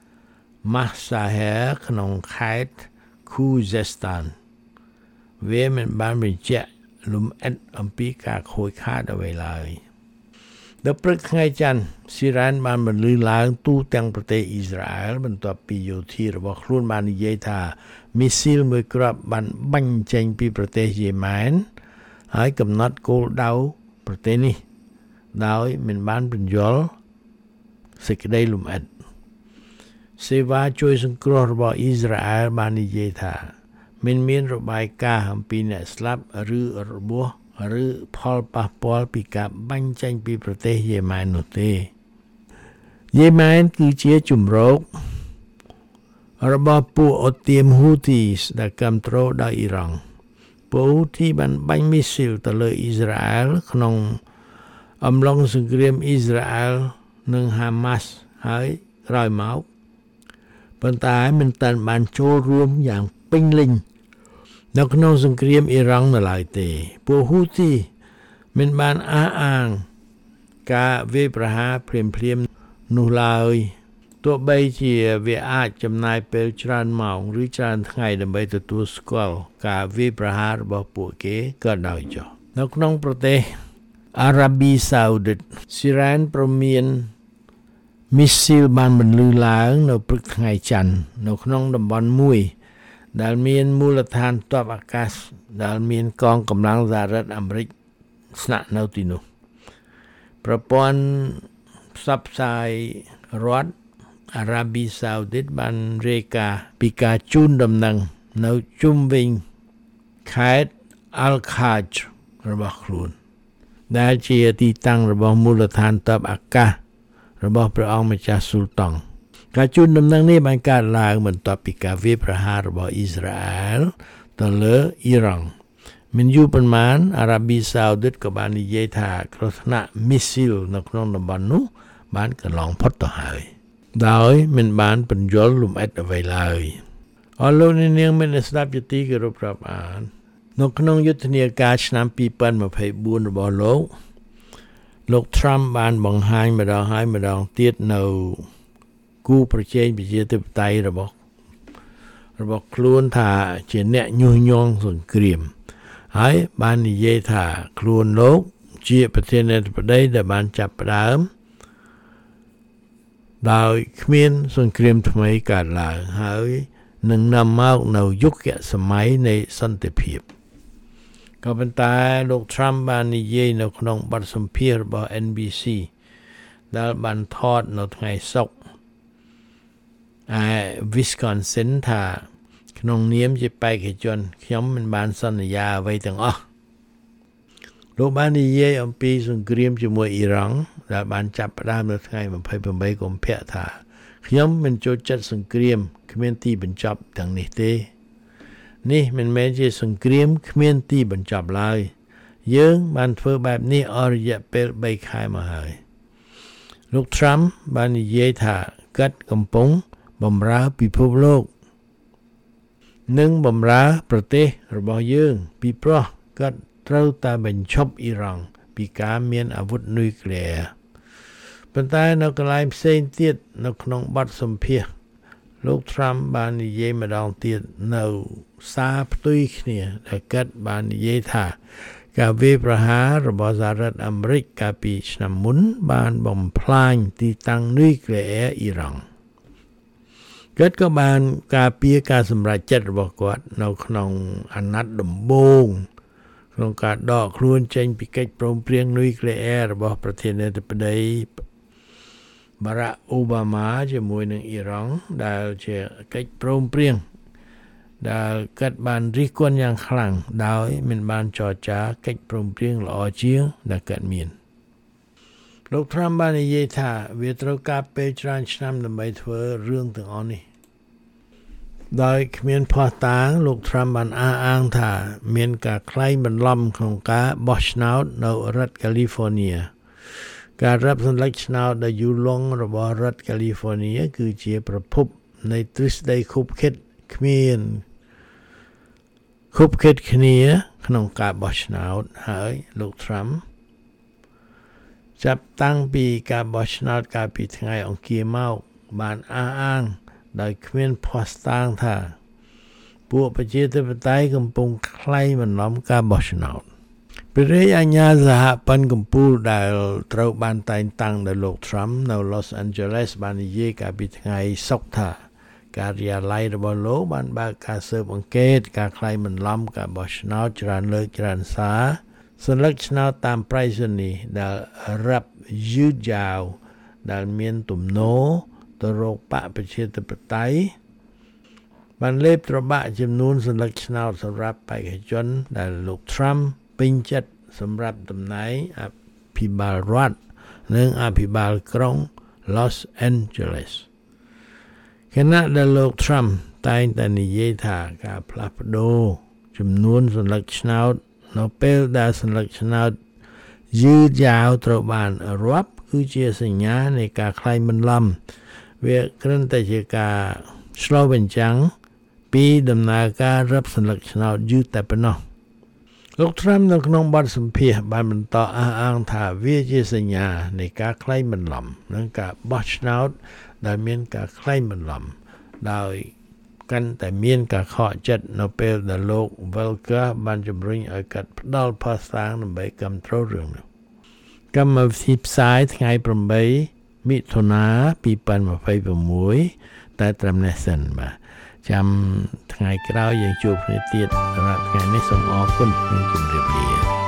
Mahsaher ក្នុងខេត្ត Khuzestan វាមិនបានបញ្ជាក់លម្អិតអំពីការខូចខាតអ្វីឡើយដល់ព្រឹកថ្ងៃច័ន្ទស៊ីរ៉ានបានបន្លឺឡើងទូទាំងប្រទេសអ៊ីស្រាអែលបន្ទាប់ពីយោធារបស់ខ្លួនបាននិយាយថាមីស៊ីលមួយគ្រាប់បានបាញ់ចេញពីប្រទេសយេម៉ែនហើយកំណត់គោលដៅប្រទេសនេះដោយមិនបានបញ្យល់សេចក្តីលម្អិតសេវាជួយសង្គ្រោះរបស់អ៊ីស្រាអែលបាននិយាយថាមិនមានរបាយការណ៍អំពីអ្នកស្លាប់ឬរបួសឬផលប៉ះពាល់ពីការបាញ់ចេញពីប្រទេសយេម៉ែននោះទេយេម៉ែនគឺជាជំរករបស់ពួកអូទៀម Houthis ដែលគ្រប់គ្រងដោយអ៊ីរ៉ង់ពួក Houthi បានបាញ់មីស៊ីលទៅលើអ៊ីស្រាអែលក្នុងអំឡុងសង្គ្រាមអ៊ីស្រាអែលនិងហាម៉ាស់ហើយក្រោយមកប៉ុន្តែមិនតាន់បានចូលរួមយ៉ាងពេញលេញនៅក្នុងសង្គ្រាមអ៊ីរ៉ង់នៅឡើយទេពួកហ៊ូទីមិនបានអះអាងការវាយប្រហារភ្លាមៗនោះឡើយទោះបីជាវាអាចចំណាយពេលច្រើនម៉ោងឬច្រើនថ្ងៃដើម្បីទទួលស្គាល់ការវាយប្រហាររបស់ពួកគេក៏ដោយចុះនៅក្នុងប្រទេសអារ៉ាប៊ីសាអូឌីតស៊ីរ៉ានប្រមានមីស៊ីលបានបន្លឺឡើងនៅព្រឹកថ្ងៃច័ន្ទនៅក្នុងតំបន់មួយដែលមានមូលដ្ឋានទ័ពអាកាសដែលមានកងកម្លាំងសហរដ្ឋអាមេរិកស្នាក់នៅទីនោះប្រព័ន្ធផ្សព្វផ្សាយរដ្ឋអារ៉ាប៊ីសាអូឌីតបានរាយការណ៍ពីការជូនដំណឹងនៅជុំវិញខេត្តអាល់ខាជរបស់ខ្លួនដែលជាទីតាំងរបស់មូលដ្ឋានទ័ពអាកាសរបស់ព្រះអង្គម្ចាស់ស៊ុលតង់ការជូនដំណឹងនេះបានកើតឡើងបន្ទាប់ពីការវាយប្រហាររបស់អ៊ីស្រាអែលទៅលើអ៊ីរ៉ង់មិនយូរប៉ុន្មានអារ៉ាប៊ីសាអូឌីតក៏បាននិយាយថាគ្រោះថ្នាក់មីស៊ីលនៅក្នុងតំបន់នោះបានកន្លងផុតទៅហើយដោយមិនបានពន្យល់លំអិតអ្វីឡើយអរលោកអ្នកនាងមានស្ដាប់ជាទីគោរពរាប់អាននៅក្នុងយុទ្ធនាការឆ្នាំពីរពាន់ម្ភៃបួនរបស់លោកលោក Trump បានបង្ហាញម្ដងហើយម្ដងទៀតនៅគូប្រជែងប្រជាធិបតេយ្យរបស់របស់ខ្លួនថាជាអ្នកញុះញង់សង្គ្រាមហើយបាននិយាយថាខ្លួនលោកជាប្រធានាធិបតីដែលបានចាប់ផ្ដើមដោយគ្មានសង្គ្រាមថ្មីកើតឡើងហើយនឹងនាំមកនៅយុគសម័យនៃសន្តិភាពក៏ប៉ុន្តែលោក Trump បាននិយាយនៅក្នុងបទសម្ភាសន៍របស់ N B C ដែលបានថតនៅថ្ងៃសុក្រឯ Wisconsin ថាក្នុងនាមជាបេក្ខជនខ្ញុំមិនបានសន្យាអ្វីទាំងអស់លោកបាននិយាយអំពីសង្គ្រាមជាមួយអ៊ីរ៉ង់ដែលបានចាប់ផ្ដើមនៅថ្ងៃម្ភៃប្រាំបីកុម្ភៈថាខ្ញុំមិនចូលចិត្តសង្គ្រាមគ្មានទីបញ្ចប់ទាំងនេះទេនេះមិនមែនជាសង្គ្រាមគ្មានទីបញ្ចប់ឡើយយើងបានធ្វើបែបនេះអស់រយៈពេលបីខែមកហើយលោក Trump បាននិយាយថាគាត់កំពុងបម្រើពិភពលោកនិងបម្រើប្រទេសរបស់យើងពីព្រោះគាត់ត្រូវតែបញ្ឈប់អ៊ីរ៉ង់ពីការមានអាវុធនុយក្លេអ៊ែរប៉ុន្តែនៅកន្លែងផ្សេងទៀតនៅក្នុងបទសម្ភាសន៍លោក Trump បាននិយាយម្ដងទៀតនៅសារផ្ទុយគ្នាដែលគាត់បាននិយាយថាការវាយប្រហាររបស់សហរដ្ឋអាមេរិកកាលពីឆ្នាំមុនបានបំផ្លាញទីតាំងនុយក្លេអ៊ែរអ៊ីរ៉ង់គាត់ក៏បានការពារការសម្រេចចិត្តរបស់គាត់នៅក្នុងអាណត្តិដំបូងក្នុងការដកខ្លួនចេញពីកិច្ចព្រមព្រៀងនុយក្លេអ៊ែររបស់ប្រធានាធិបតីបារ៉ាក់អូបាម៉ាជាមួយនឹងអ៊ីរ៉ង់ដែលជាកិច្ចព្រមព្រៀងដែលគាត់បានរិះគន់យ៉ាងខ្លាំងដោយមិនបានចរចាកិច្ចព្រមព្រៀងល្អជាងដែលគាត់មានលោក Trump បាននិយាយថាវាត្រូវការពេលច្រើនឆ្នាំដើម្បីធ្វើរឿងទាំងអស់នេះដោយគ្មានភស្តុតាងលោក Trump បានអះអាងថាមានការក្លែងបន្លំក្នុងការបោះឆ្នោតនៅរដ្ឋ California ការរាប់សន្លឹកឆ្នោតដ៏យូរលង់របស់រដ្ឋ California គឺជាប្រភពនៃទ្រឹស្ដីខុបខិតគ្មានខុបខិតគ្នាក្នុងការបោះឆ្នោតហើយលោក Trump ចាប់តាំងពីការបោះឆ្នោតកាលពីថ្ងៃអង្គារមកបានអះអាងដោយគ្មានភស្តុតាងថាពួកប្រជាធិបតេយ្យកំពុងក្លែងបន្លំការបោះឆ្នោតព្រះរាជអាជ្ញាសហព័ន្ធកម្ពុជាដែលត្រូវបានតែងតាំងដោយលោក Trump នៅ Los Angeles បាននិយាយកាលពីថ្ងៃសុក្រថាការិយាល័យរបស់លោកបានបើកការស៊ើបអង្កេតការក្លែងបន្លំការបោះឆ្នោតច្រើនលើកច្រើនសារសន្លឹកឆ្នោតតាមប្រៃសណីដែលរាប់យឺតយ៉ាវដែលមានទំនោរទៅរកបកប្រជាធិបតេយ្យបានលេបត្របាក់ចំនួនសន្លឹកឆ្នោតសម្រាប់បេក្ខជនដែលលោក Trump ពេញចិត្តសម្រាប់តំណែងអភិបាលរដ្ឋនិងអភិបាលក្រុង Los Angeles ខណៈដែលលោក Trump តែងតែនិយាយថាការផ្លាស់ប្ដូរចំនួនសន្លឹកឆ្នោតនៅពេលដែលសន្លឹកឆ្នោតយឺតយ៉ាវត្រូវបានរាប់គឺជាសញ្ញានៃការក្លែងបន្លំវាគ្រាន់តែជាការឆ្លុះបញ្ចាំងពីដំណើរការរាប់សន្លឹកឆ្នោតយូរតែប៉ុណ្ណោះលោក Trump នៅក្នុងបទសម្ភាសន៍បានបន្តអះអាងថាវាជាសញ្ញានៃការក្លែងបន្លំនិងការបោះឆ្នោតដែលមានការក្លែងបន្លំដោយកាន់តែមានការខកចិត្តនៅពេលដែលលោក Volker បានជំរុញឲ្យកាត់ផ្ដាល់ផាសាងដើម្បីគ្រប់គ្រងរឿងនោះកម្មវិធីផ្សាយថ្ងៃប្រាំបីមិថុនាពីរពាន់ម្ភៃ៦តែត្រឹមនេះសិនបាទចាំថ្ងៃក្រោយយើងជួបគ្នាទៀតសម្រាប់ថ្ងៃនេះសូមអរគុណនិងជម្រាបលា